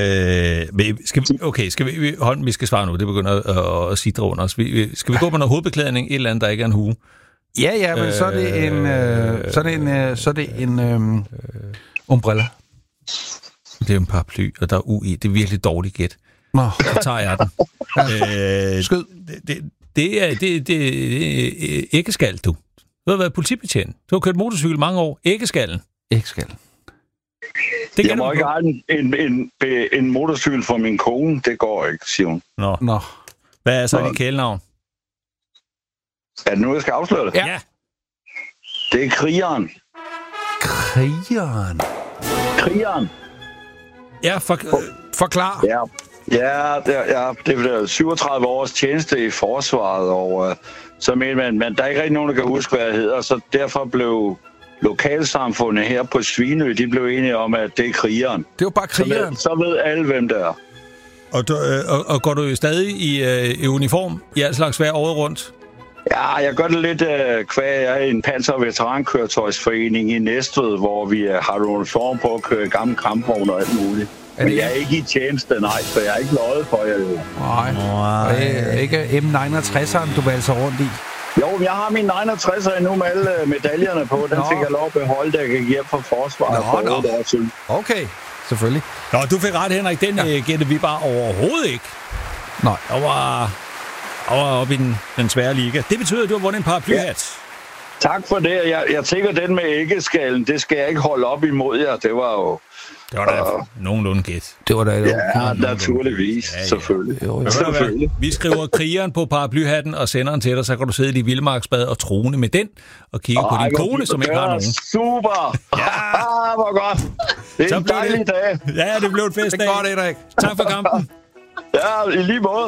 Holm, vi skal svare nu. Det begynder at sidre under os. Skal vi gå på noget hovedbeklædning? Et eller andet, der ikke er en hue? Ja, men så er det en umbrella. Det er en paraply, og der er UI. Det er virkelig dårligt gæt. Nå. Så tager jeg den. Skød. Det er æggeskal, du. Du har været politibetjent. Du har kørt motorcykel mange år. Æggeskallen. Æggeskallen. Jeg må ikke have en motorcykel for min kone. Det går ikke, siger hun. Nå. Hvad er så dit kælenavn? Er det nu, jeg skal afsløre det? Ja. Det er Krigeren. Krigeren? Ja, forklar. Ja, det er 37 års tjeneste i forsvaret, og så mener man, der er ikke rigtig nogen, der kan huske, hvad jeg hedder, så derfor blev lokalsamfundet her på Svinø, de blev enige om, at det er Krigeren. Det var bare Krigeren. Så ved alle, hvem det er. Og går du jo stadig i uniform i alt slags vejr året rundt? Ja, jeg gør det lidt kvæg. Jeg er i en panser- og veterankøretøjsforening i Næstved, hvor vi har uniform på at køre gamle kampvogne og alt muligt. Men jeg er ikke i tjeneste, nej, så jeg er ikke løjet for jer. Nej. Ikke M69'eren, du valser rundt i? Jo, jeg har min 69'er endnu med alle medaljerne på. Den fik jeg lov at beholde, da jeg gik hjem fra forsvaret for 8 år siden. Okay, selvfølgelig. Nå, du fik ret, Henrik. Den gættede vi bare overhovedet ikke. Nej. Der var oppe i den svære liga. Det betyder, at du har vundet en paraplyhat. Ja. Tak for det. Jeg tænker, den med æggeskallen, det skal jeg ikke holde op imod jer. Det var jo... Det var da nogenlunde gæt. Det var da... Ja, naturligvis. Ja. Selvfølgelig. Selvfølgelig. Vi skriver Krigeren på paraplyhatten og sender den til dig, så kan du sidde i dit vildmarksbad og trone med den og kigge på din kone, som ikke har nogen. Super! Ja, hvor godt. Det er en dejlig dag. Ja, det blev et festdag. Det er godt, Erik. Tak for kampen. Ja, i lige måde.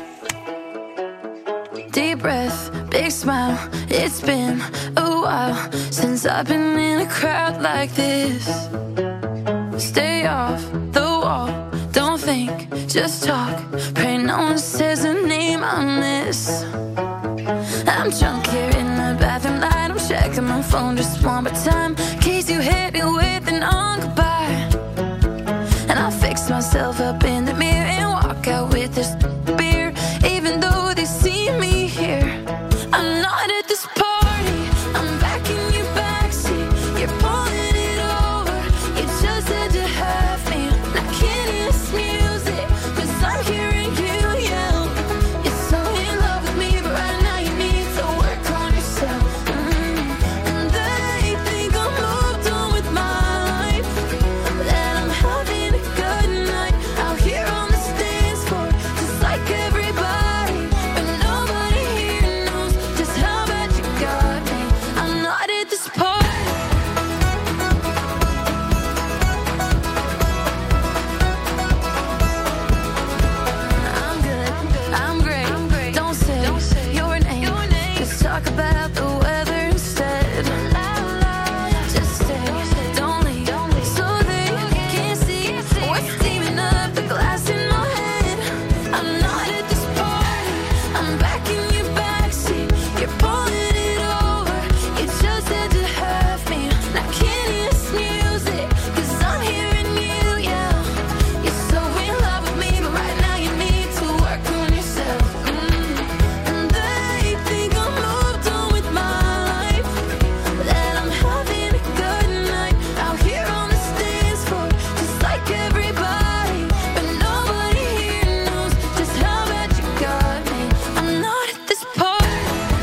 Deep breath, big smile. It's been a while since I've been in a crowd like this. Stay off the wall. Don't think, just talk. Pray no one says a name I miss. I'm drunk here in the bathroom light. I'm checking my phone just one more time, in case you hit me with an goodbye. And I'll fix myself up in the mirror and walk out with this beer, even though they see me here. I'm not at this party, I'm back in your backseat. You're pulling it over, you just had to have me. I can't hear this music, 'cause I'm hearing you yell. You're so in love with me, but right now you need to work on yourself. And they think I'm moved on with my life, that I'm having a good night out here on the dance floor, just like everybody. But nobody here knows just how bad you got me. I'm not at this party. I'm good, I'm great. Don't say your name, just talk about the weather instead. Just stay, don't leave, so they can't see what's steaming up the glass in my head. I'm not at this party, I'm back in your backseat. You're pulling it over, you just had to have me. I can't hear this music, 'cause I'm hearing you yell. You're so in love with me, but right now you need to work on yourself. And they think I'm moved on with my life, that I'm having a good night out here on the dance floor, just like everybody. But nobody here knows just how bad you got me. I'm not at this party.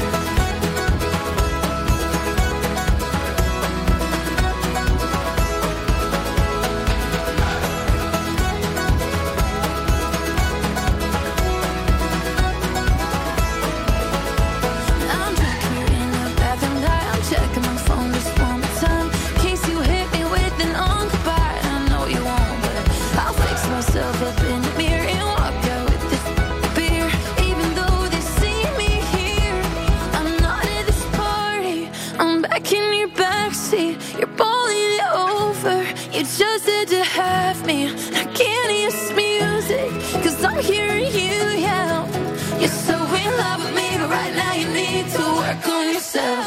I'm back here in the bathroom light. I'm checking my phone just one more time, in case you hit me with an goodbye. I know you won't, but I'll fix myself up in the mirror and walk out with this beer, even though they see me here. I'm not at this party, I'm back in your backseat. You're pulling it over, you just had to have me. I can't hear this music, 'cause I'm hearing you yell. You're so in love with me, but right now you need to work on yourself.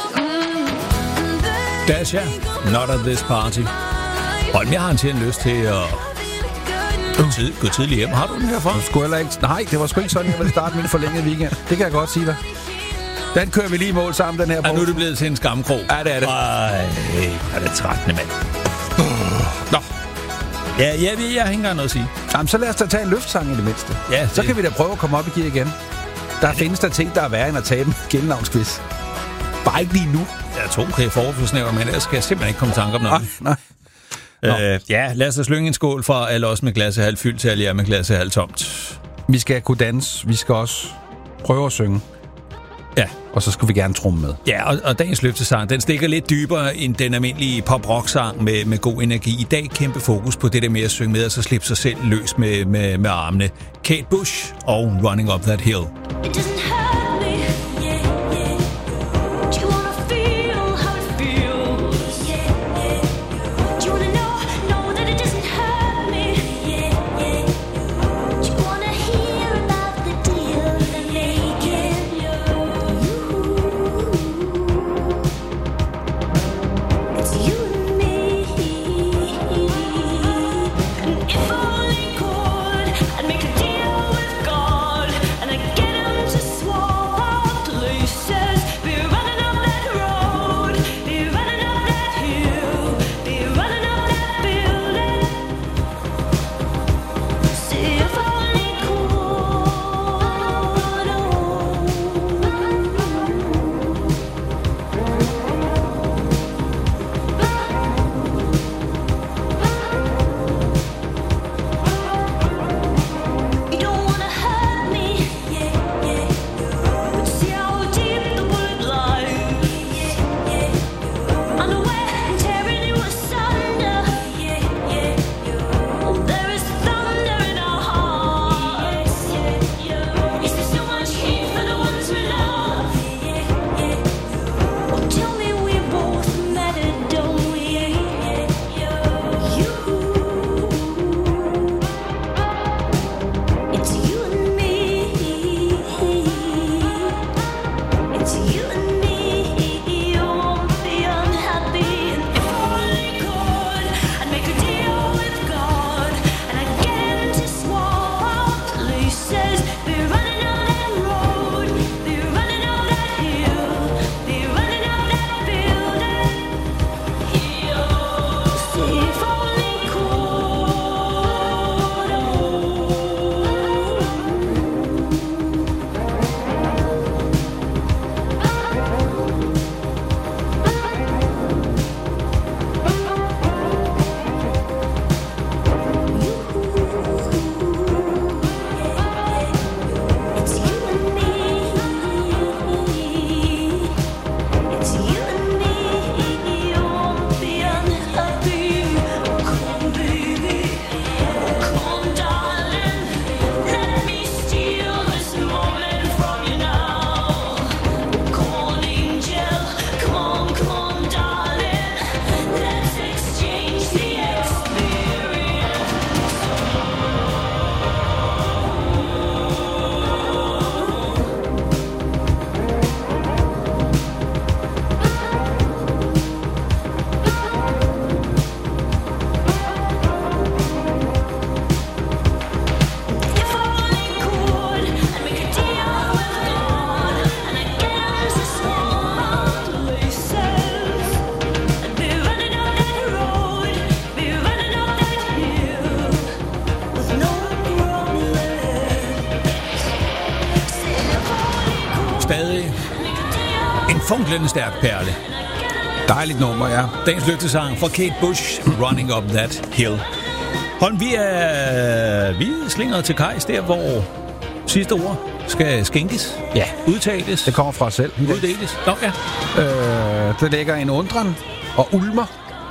Dasha, not at this party. Holm, jeg har en lyst til at gå tidligt hjem. Har du den herfra? Nej, det var sgu ikke sådan, jeg ville starte min forlængede weekend. Det kan jeg godt sige dig. Den kører vi lige i mål sammen, den her. Nu er det blevet til en skamkrog. Ja, det er det. Ej, er det 13. mand. Nå. Ja, jeg har ikke engang noget at sige. Jamen, så lad os da tage en løftsang i det mindste. Ja, så kan vi da prøve at komme op i gear igen. Der findes der ting, der er værre end at tabe en genlavnsquiz. Bare ikke lige nu. Jeg tror, kan jeg forholdsnævre, men ellers skal jeg simpelthen ikke komme i tanke om noget. Nej. Ja, lad os da slynge en skål fra alle os med glasset halvt fyldt til alle jer med glasset halvt tomt. Vi skal kunne danse. Vi skal også prøve at synge. Ja. Og så skal vi gerne tromme med. Ja, og dagens løftesang, den stikker lidt dybere end den almindelige pop-rock-sang med god energi. I dag kæmpe fokus på det der med at synge med, og så slippe sig selv løs med armene. Kate Bush og Running Up That Hill. I'd make a deal with God, and I get him to swallow. funklende stærk perle. Dejligt nummer, ja. Dagens lygtesang fra Kate Bush, Running Up That Hill. Holm, vi slinger til kajs der, hvor sidste ord skal skænkes. Ja. Udtales. Det kommer fra os selv. Uddeles. Nå, ja. Der ligger en undren og ulmer.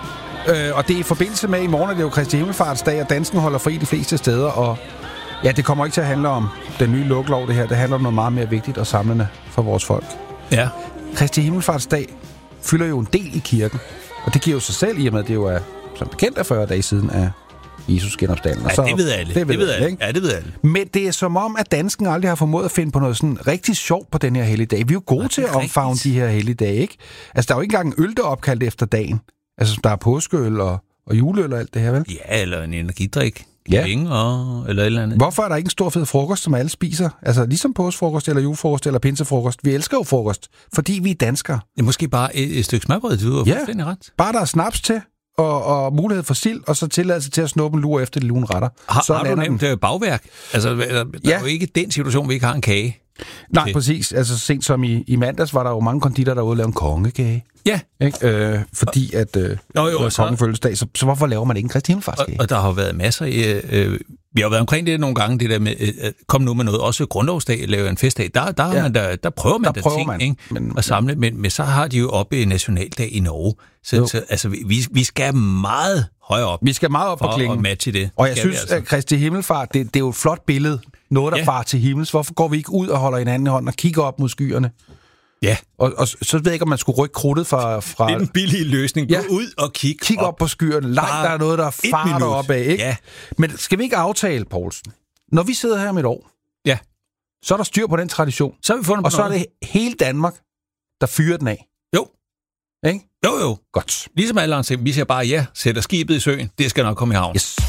Og det er i forbindelse med, i morgen er det jo Kristi Himmelfartsdag, og dansken holder fri de fleste steder. Og ja, det kommer ikke til at handle om den nye luklov, det her. Det handler om noget meget mere vigtigt og samlende for vores folk. Ja. Kristi Himmelfartsdag fylder jo en del i kirken. Og det giver jo sig selv i og med, at det jo er, som bekendt, er 40 dage siden af Jesus genopstanden. Ja, det ved alle. Det ved alle. Ja, det ved alle. Men det er som om, at dansken aldrig har formået at finde på noget sådan rigtig sjovt på den her helligdag. Vi er jo gode til at omfavne de her helligdage, ikke? Altså, der er jo ikke engang en øl, der er opkaldt efter dagen. Altså, der er påskeøl og juleøl og alt det her, vel? Ja, eller en energidrik. Ja. Eller et eller andet. Hvorfor er der ikke en stor fed frokost, som alle spiser? Altså, ligesom påskefrokost, eller julefrokost, eller pinsefrokost. Vi elsker jo frokost, fordi vi er danskere. Det er måske bare et stykke smørbrød, du har fuldstændig ret. Bare der er snaps til, og mulighed for sild, og så tilladelse til at snuppe en lur efter de lune retter. Har du nemt bagværk? Altså, der er jo ikke den situation, vi ikke har en kage. Nej, okay. Præcis. Altså, sent som i mandags var der jo mange konditter, der ude lavede en kongekage. Ja. Ikke? Fordi at kongen fødselsdag, så hvorfor laver man ikke en Kristi Himmelfartskage? Og der har været masser vi har været omkring det nogle gange, det der med, kom nu med noget, også grundlovsdag, lave en festdag, der prøver man ting, ikke? At samle, men så har de jo oppe nationaldag i Norge. Så altså, vi skal meget højere op. Vi skal meget op på klingen. Og matche det. Og jeg synes, at Kristi Himmelfart, det er jo et flot billede. Noget, der farer til himmels. Hvorfor går vi ikke ud og holder hinanden i hånden og kigger op mod skyerne? Ja. Og så ved jeg ikke, om man skulle rykke krudtet fra... Det er den billige løsning. Gå ud og kig op på skyerne. Langt der er noget, der farer deroppe af, ikke? Ja. Men skal vi ikke aftale, Poulsen? Når vi sidder her om et år, så er der styr på den tradition. Så har vi fundet og så er det hele Danmark, der fyrer den af. Jo. Ikke? Jo. Godt. Ligesom alle andre, vi siger bare sætter skibet i søen. Det skal nok komme i havn. Yes.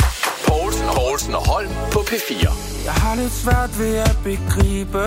Poulsen og Holm på P4. Jeg har lidt svært ved at begribe.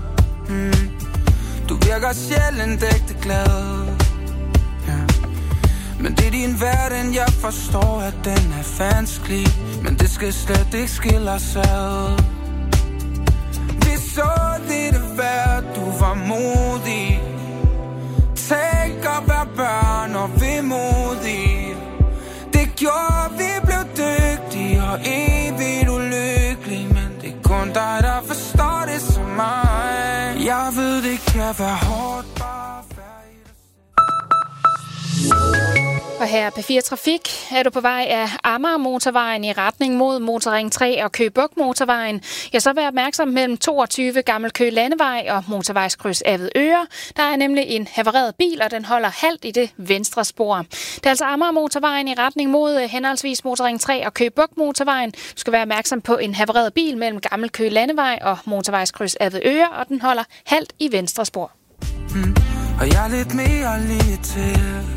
Du virker sjældent ægte glad. Ja. Men det er din verden, jeg forstår, at den er vanskelig. Men det skal slet ikke skille os ad. Vi så lidt af hvert, du var modig. Tænk at være børn og vemodige. Det gjorde, vi blev dygtige og evigt ulykkelige. Men det er kun dig, der forstår det som mig. Jeg ved, det kan være hårdt, bare være i dig selv. Og her på P4 Trafik er du på vej af Amager-motorvejen i retning mod Motorring 3 og Køge Bugt motorvejen. Så vær opmærksom mellem 22 Gammel Køge Landevej og motorvejskryds Avedøre. Der er nemlig en havareret bil, og den holder halvt i det venstre spor. Det er altså Amager-motorvejen i retning mod henholdsvis Motorring 3 og Køge Bugt motorvejen. Du skal være opmærksom på en havareret bil mellem Gammel Køge Landevej og motorvejskryds Avedøre, og den holder halvt i venstre spor. Og jeg er lidt mere lige til.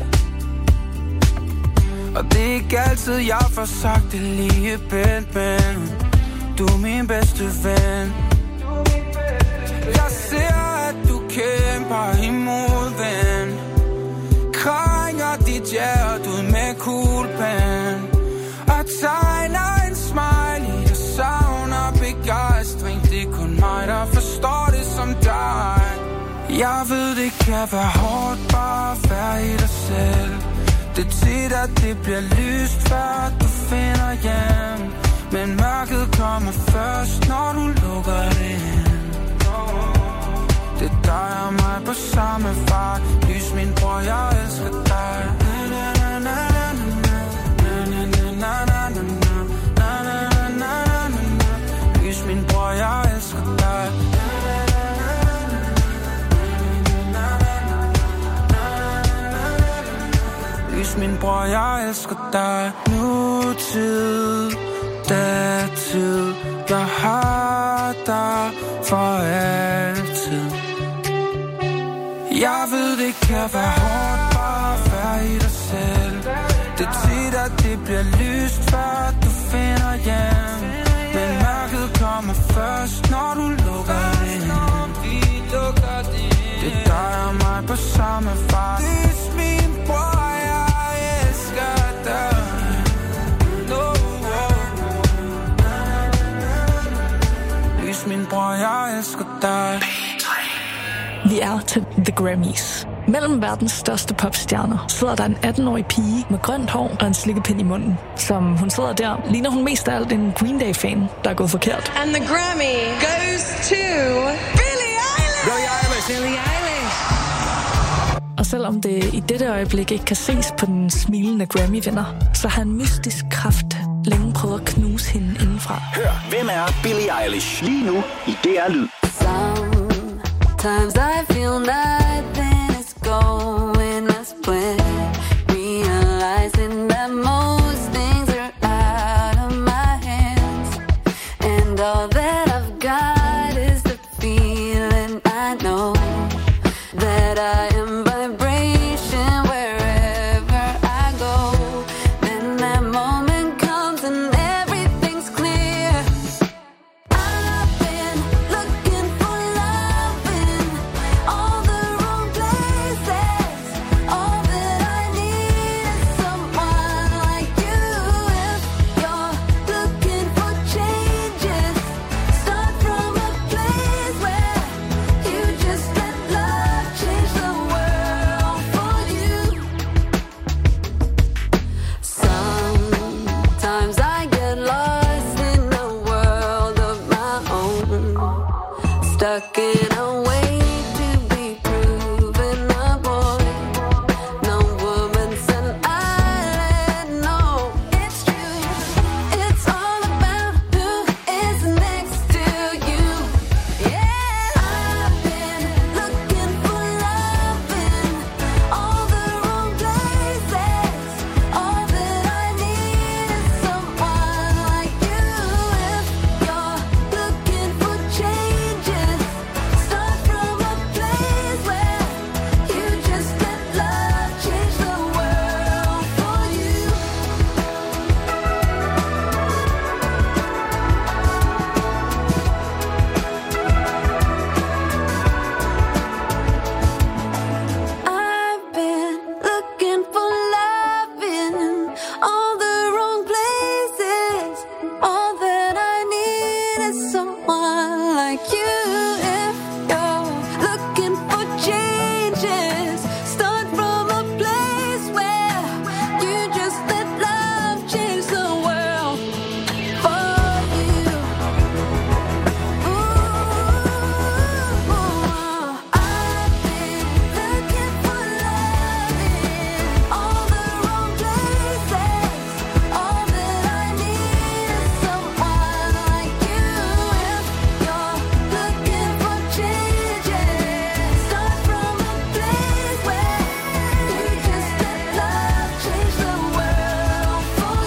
Og det er ikke altid, jeg får sagt det lige pænt, men du er min bedste ven. Jeg ser, at du kæmper imod ven. Krænger dit hjerte ud med kuglepen. Og tegner en smiley, der savner begejstring. Det er kun mig, der forstår det som dig. Jeg ved, det kan være hårdt, bare være i dig selv. Det er tit, at det bliver lyst, før du finder hjem. Men mørket kommer først, når du lukker det ind. Det er dig og mig på samme fart. Lys min bror, jeg elsker dig. Lys min bror, jeg elsker dig. Min bror, jeg elsker dig. Nutid, datid, jeg har dig for altid. Jeg ved, det kan være hårdt, bare være i dig selv. Det er tit, at det bliver lyst, før du finder hjem. Men mørket kommer først, når du lukker det ind. Det er dig og mig på samme fart. Lys min bror, min bror, jeg elsker dig. Vi er til The Grammys. Mellem verdens største popstjerner sidder der en 18-årig pige med grønt hår og en slikkepind i munden. Som hun sidder der, ligner hun mest af alt en Green Day-fan, der er gået forkert. And the Grammy goes to Billie Eilish! Billie Eilish! Og selvom det i dette øjeblik ikke kan ses på den smilende Grammy-vinder, så har en mystisk kraft længe prøvet at knuse hende indenfra. Hør, hvem er Billie Eilish lige nu i DR Lyd? Sometimes I feel nothing is going as planned, realizing that most things are out of my hands, and all that I've got is the feeling I know that I am vibration wherever I go. Then that moment comes and everything's clear. I've been looking for love in all the wrong places. All that I need is someone like you. If you're looking for changes, start from a place where you just let love change the world for you. Sometimes I get lost in a world of my own, stuck in a way to be proven a boy. No woman's an island, no, it's true. It's all about who is next to you. Yeah, I've been looking for love in all the wrong places. All that I need is someone like you. If you're looking for changes, start from a place where you just let love change the world for you. I've been looking for love in all the wrong places. All that I need is someone like you. If you're looking for changes, start from a place where you just let love change the world for you. I've been looking for love in all the wrong places. All that I need is someone like you. If you're looking for changes, start from a place where you just let love change the world for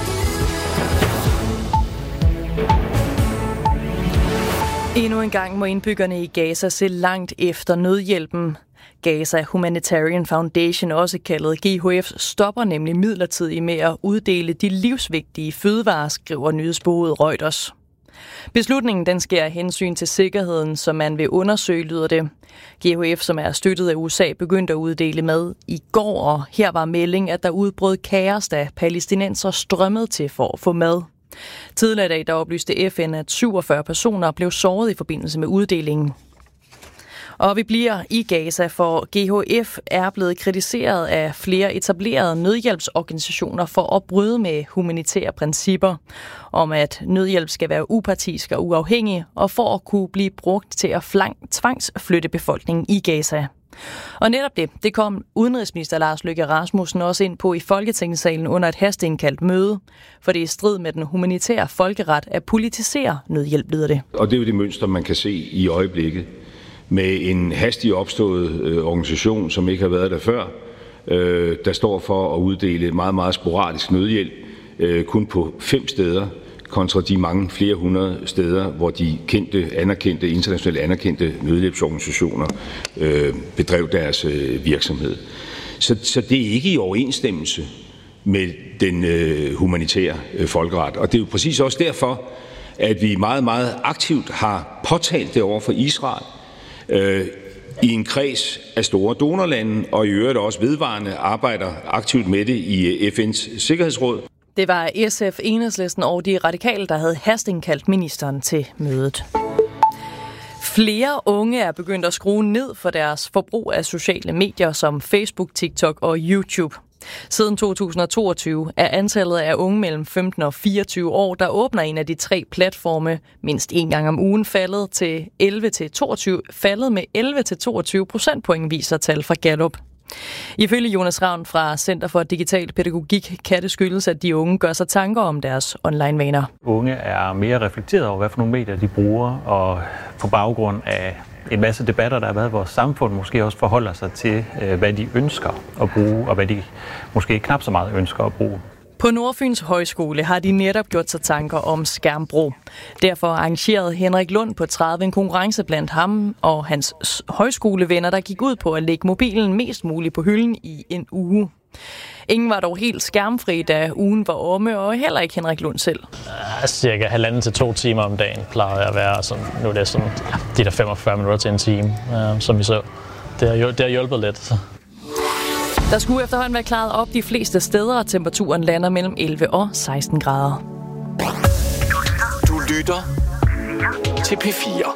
you. Endnu en gang må indbyggerne i Gaza se langt efter nødhjælpen. Gaza Humanitarian Foundation, også kaldet GHF, stopper nemlig midlertidigt med at uddele de livsvigtige fødevarer, skriver nyhedsbureauet Reuters. Beslutningen den sker af hensyn til sikkerheden, som man vil undersøge, lyder det. GHF, som er støttet af USA, begyndte at uddele mad i går, og her var melding, at der udbrød kaos, da palæstinenser strømmede til for at få mad. Tidligere i dag der oplyste FN, at 47 personer blev såret i forbindelse med uddelingen. Og vi bliver i Gaza, for GHF er blevet kritiseret af flere etablerede nødhjælpsorganisationer for at bryde med humanitære principper om, at nødhjælp skal være upartisk og uafhængig, og for at kunne blive brugt til at tvangsflytte befolkningen i Gaza. Og netop det kom udenrigsminister Lars Løkke Rasmussen også ind på i Folketingssalen under et hasteindkaldt møde, for det er i strid med den humanitære folkeret at politisere nødhjælp, lyder det. Og det er jo det mønster, man kan se i øjeblikket med en hastigt opstået organisation, som ikke har været der før, der står for at uddele meget, meget sporadisk nødhjælp, kun på 5 steder, kontra de mange flere hundrede steder, hvor de internationalt anerkendte nødhjælpsorganisationer bedrev deres virksomhed. Så det er ikke i overensstemmelse med den humanitære folkeret. Og det er jo præcis også derfor, at vi meget, meget aktivt har påtalt det over for Israel i en kreds af store donorlande, og i øvrigt også vedvarende arbejder aktivt med det i FN's Sikkerhedsråd. Det var SF, Enhedslisten og de radikale, der havde hasteindkaldt ministeren til mødet. Flere unge er begyndt at skrue ned for deres forbrug af sociale medier som Facebook, TikTok og YouTube. Siden 2022 er antallet af unge mellem 15 og 24 år, der åbner en af de 3 platforme, mindst en gang om ugen faldet med 11-22 procentpoint, viser tal fra Gallup. Ifølge Jonas Ravn fra Center for Digital Pædagogik kan det skyldes, at de unge gør sig tanker om deres online-vaner. Unge er mere reflekteret over, hvad for nogle medier de bruger, og på baggrund af en masse debatter, der har været i vores samfund, måske også forholder sig til, hvad de ønsker at bruge, og hvad de måske knap så meget ønsker at bruge. På Nordfyns Højskole har de netop gjort sig tanker om skærmbrug. Derfor arrangerede Henrik Lund på 30 en konkurrence blandt ham og hans højskolevenner, der gik ud på at lægge mobilen mest muligt på hylden i en uge. Ingen var dog helt skærmfri, da ugen var omme, og heller ikke Henrik Lund selv. Cirka 1,5 til 2 timer om dagen plejede jeg at være. Så nu er det sådan de der 45 minutter til en time, som vi så. Det har hjulpet lidt. Der skulle efterhånden være klaret op de fleste steder, og temperaturen lander mellem 11 og 16 grader. Du lytter til P4.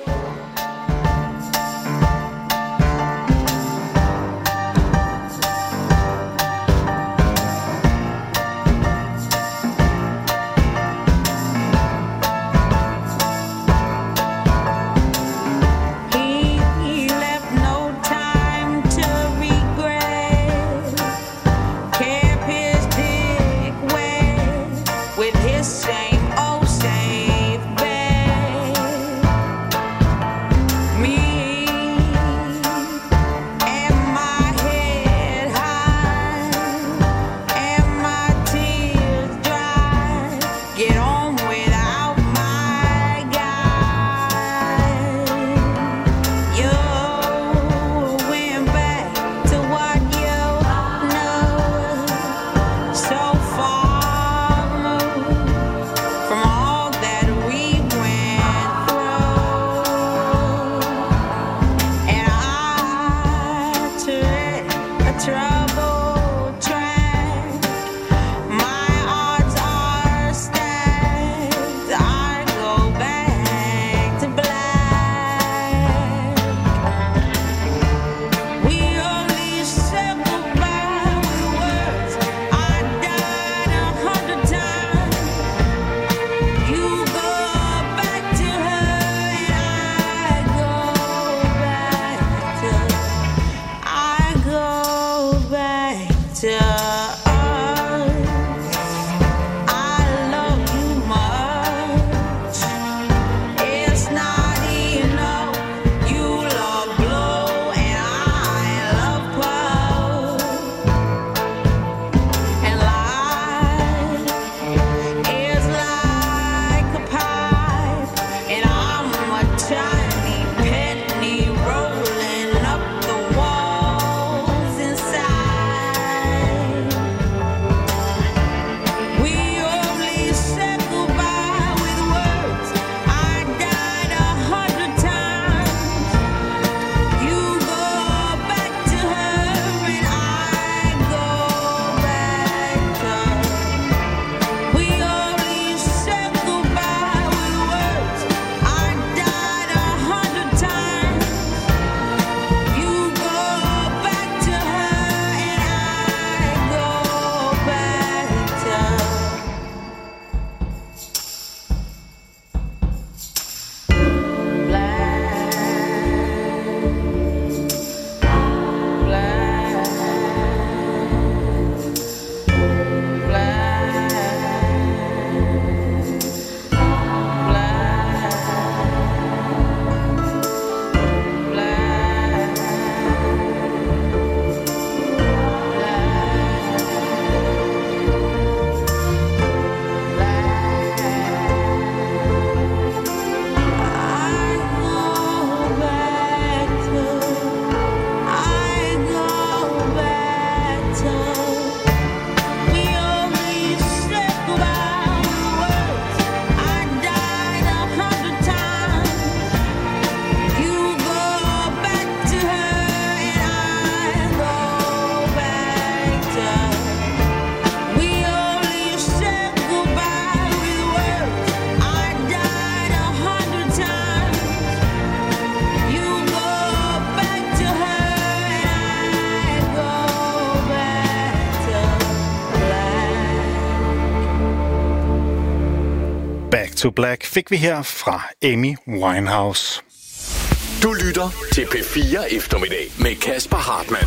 to Black fik vi her fra Amy Winehouse. Du lytter til P4 Eftermiddag med Kasper Hartmann.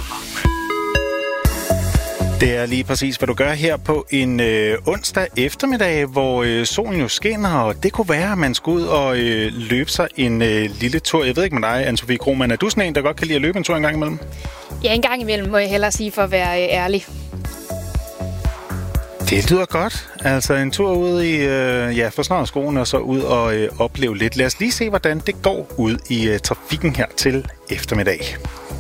Det er lige præcis, hvad du gør her på en onsdag eftermiddag, hvor solen jo skinner, og det kunne være, at man skulle ud og løbe sig en lille tur. Jeg ved ikke med dig, Anne-Sophie Krohmann, er du sådan en, der godt kan lide at løbe en tur en gang imellem? Ja, en gang imellem, må jeg hellere sige, for at være ærlig. Det lyder godt. Altså en tur ud i forsnøret skoene og så ud og opleve lidt. Lad os lige se, hvordan det går ud i trafikken her til eftermiddag.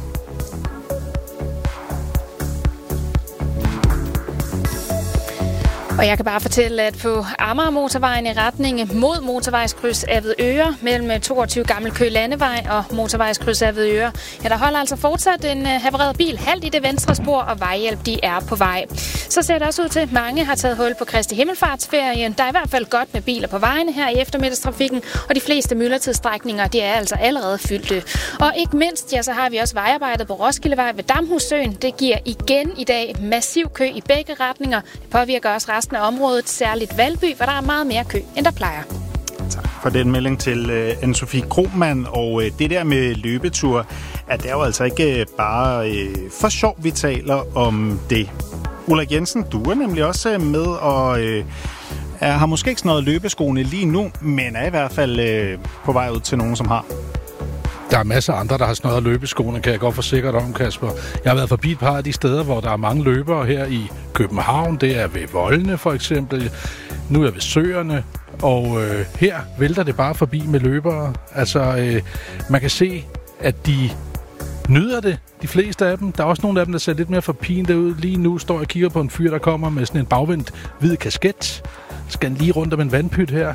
Og jeg kan bare fortælle, at på Amagermotorvejen i retning mod motorvejskryds Avedøre mellem 22 Gammelkø Landevej og motorvejskryds Avedøre, ja, der holder altså fortsat en havareret bil halvt i det venstre spor, og vejhjælp, de er på vej. Så ser det også ud til, at mange har taget hul på Kristi Himmelfartsferien. Der er i hvert fald godt med biler på vejene her i eftermiddagstrafikken, og de fleste myldretidsstrækninger, de er altså allerede fyldte. Og ikke mindst, ja, så har vi også vejarbejdet på Roskildevej ved Damhussøen. Det giver igen i dag massiv kø i begge retninger. Det påvirker også resten af området, særligt Valby, hvor der er meget mere kø, end der plejer. Tak for den melding til Anne-Sophie Krohmann. Og det der med løbetur, at det er jo altså ikke bare for sjov, vi taler om det. Ulrik Jensen, du er nemlig også med og har måske ikke sådan noget løbeskoene lige nu, men er i hvert fald på vej ud til nogen, som har. Der er masser af andre, der har snøret løbeskoene, kan jeg godt forsikre dig om, Kasper. Jeg har været forbi et par af de steder, hvor der er mange løbere her i København. Det er ved Voldene for eksempel. Nu er jeg ved Søerne. Og her vælter det bare forbi med løbere. Altså, man kan se, at de nyder det, de fleste af dem. Der er også nogle af dem, der ser lidt mere forpinte ud. Lige nu står jeg og kigger på en fyr, der kommer med sådan en bagvendt hvid kasket. Skal han lige rundt om en vandpyt her.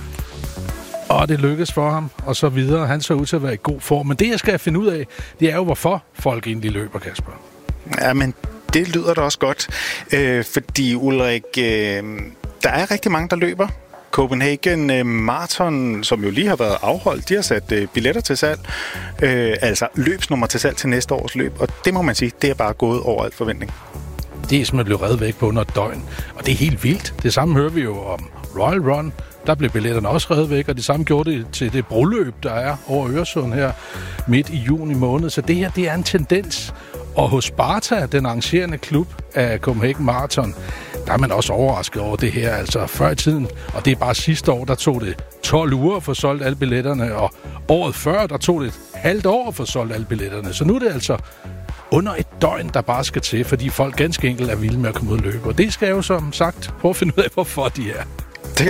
Og det lykkes for ham, og så videre. Han så ud til at være i god form. Men det, jeg skal finde ud af, det er jo, hvorfor folk egentlig løber, Kasper. Ja, men det lyder da også godt. Fordi, Ulrik, der er rigtig mange, der løber. Copenhagen Marathon, som jo lige har været afholdt, de har sat billetter til salg. Altså løbsnummer til salg til næste års løb. Og det må man sige, det er bare gået over al forventning. Det er simpelthen blevet reddet væk på under et døgn. Og det er helt vildt. Det samme hører vi jo om Royal Run. Der blev billetterne også reddet væk, og det samme gjorde det til det broløb, der er over Øresund her midt i juni måned. Så det her, det er en tendens. Og hos Sparta, den arrangerende klub af Copenhagen Marathon, der er man også overrasket over det her. Altså før i tiden, og det er bare sidste år, der tog det 12 uger at få solgt alle billetterne, og året før, der tog det et halvt år at få solgt alle billetterne. Så nu er det altså under et døgn, der bare skal til, fordi folk ganske enkelt er vilde med at komme ud og løbe. Og det skal jo som sagt prøve at finde ud af, hvorfor de er.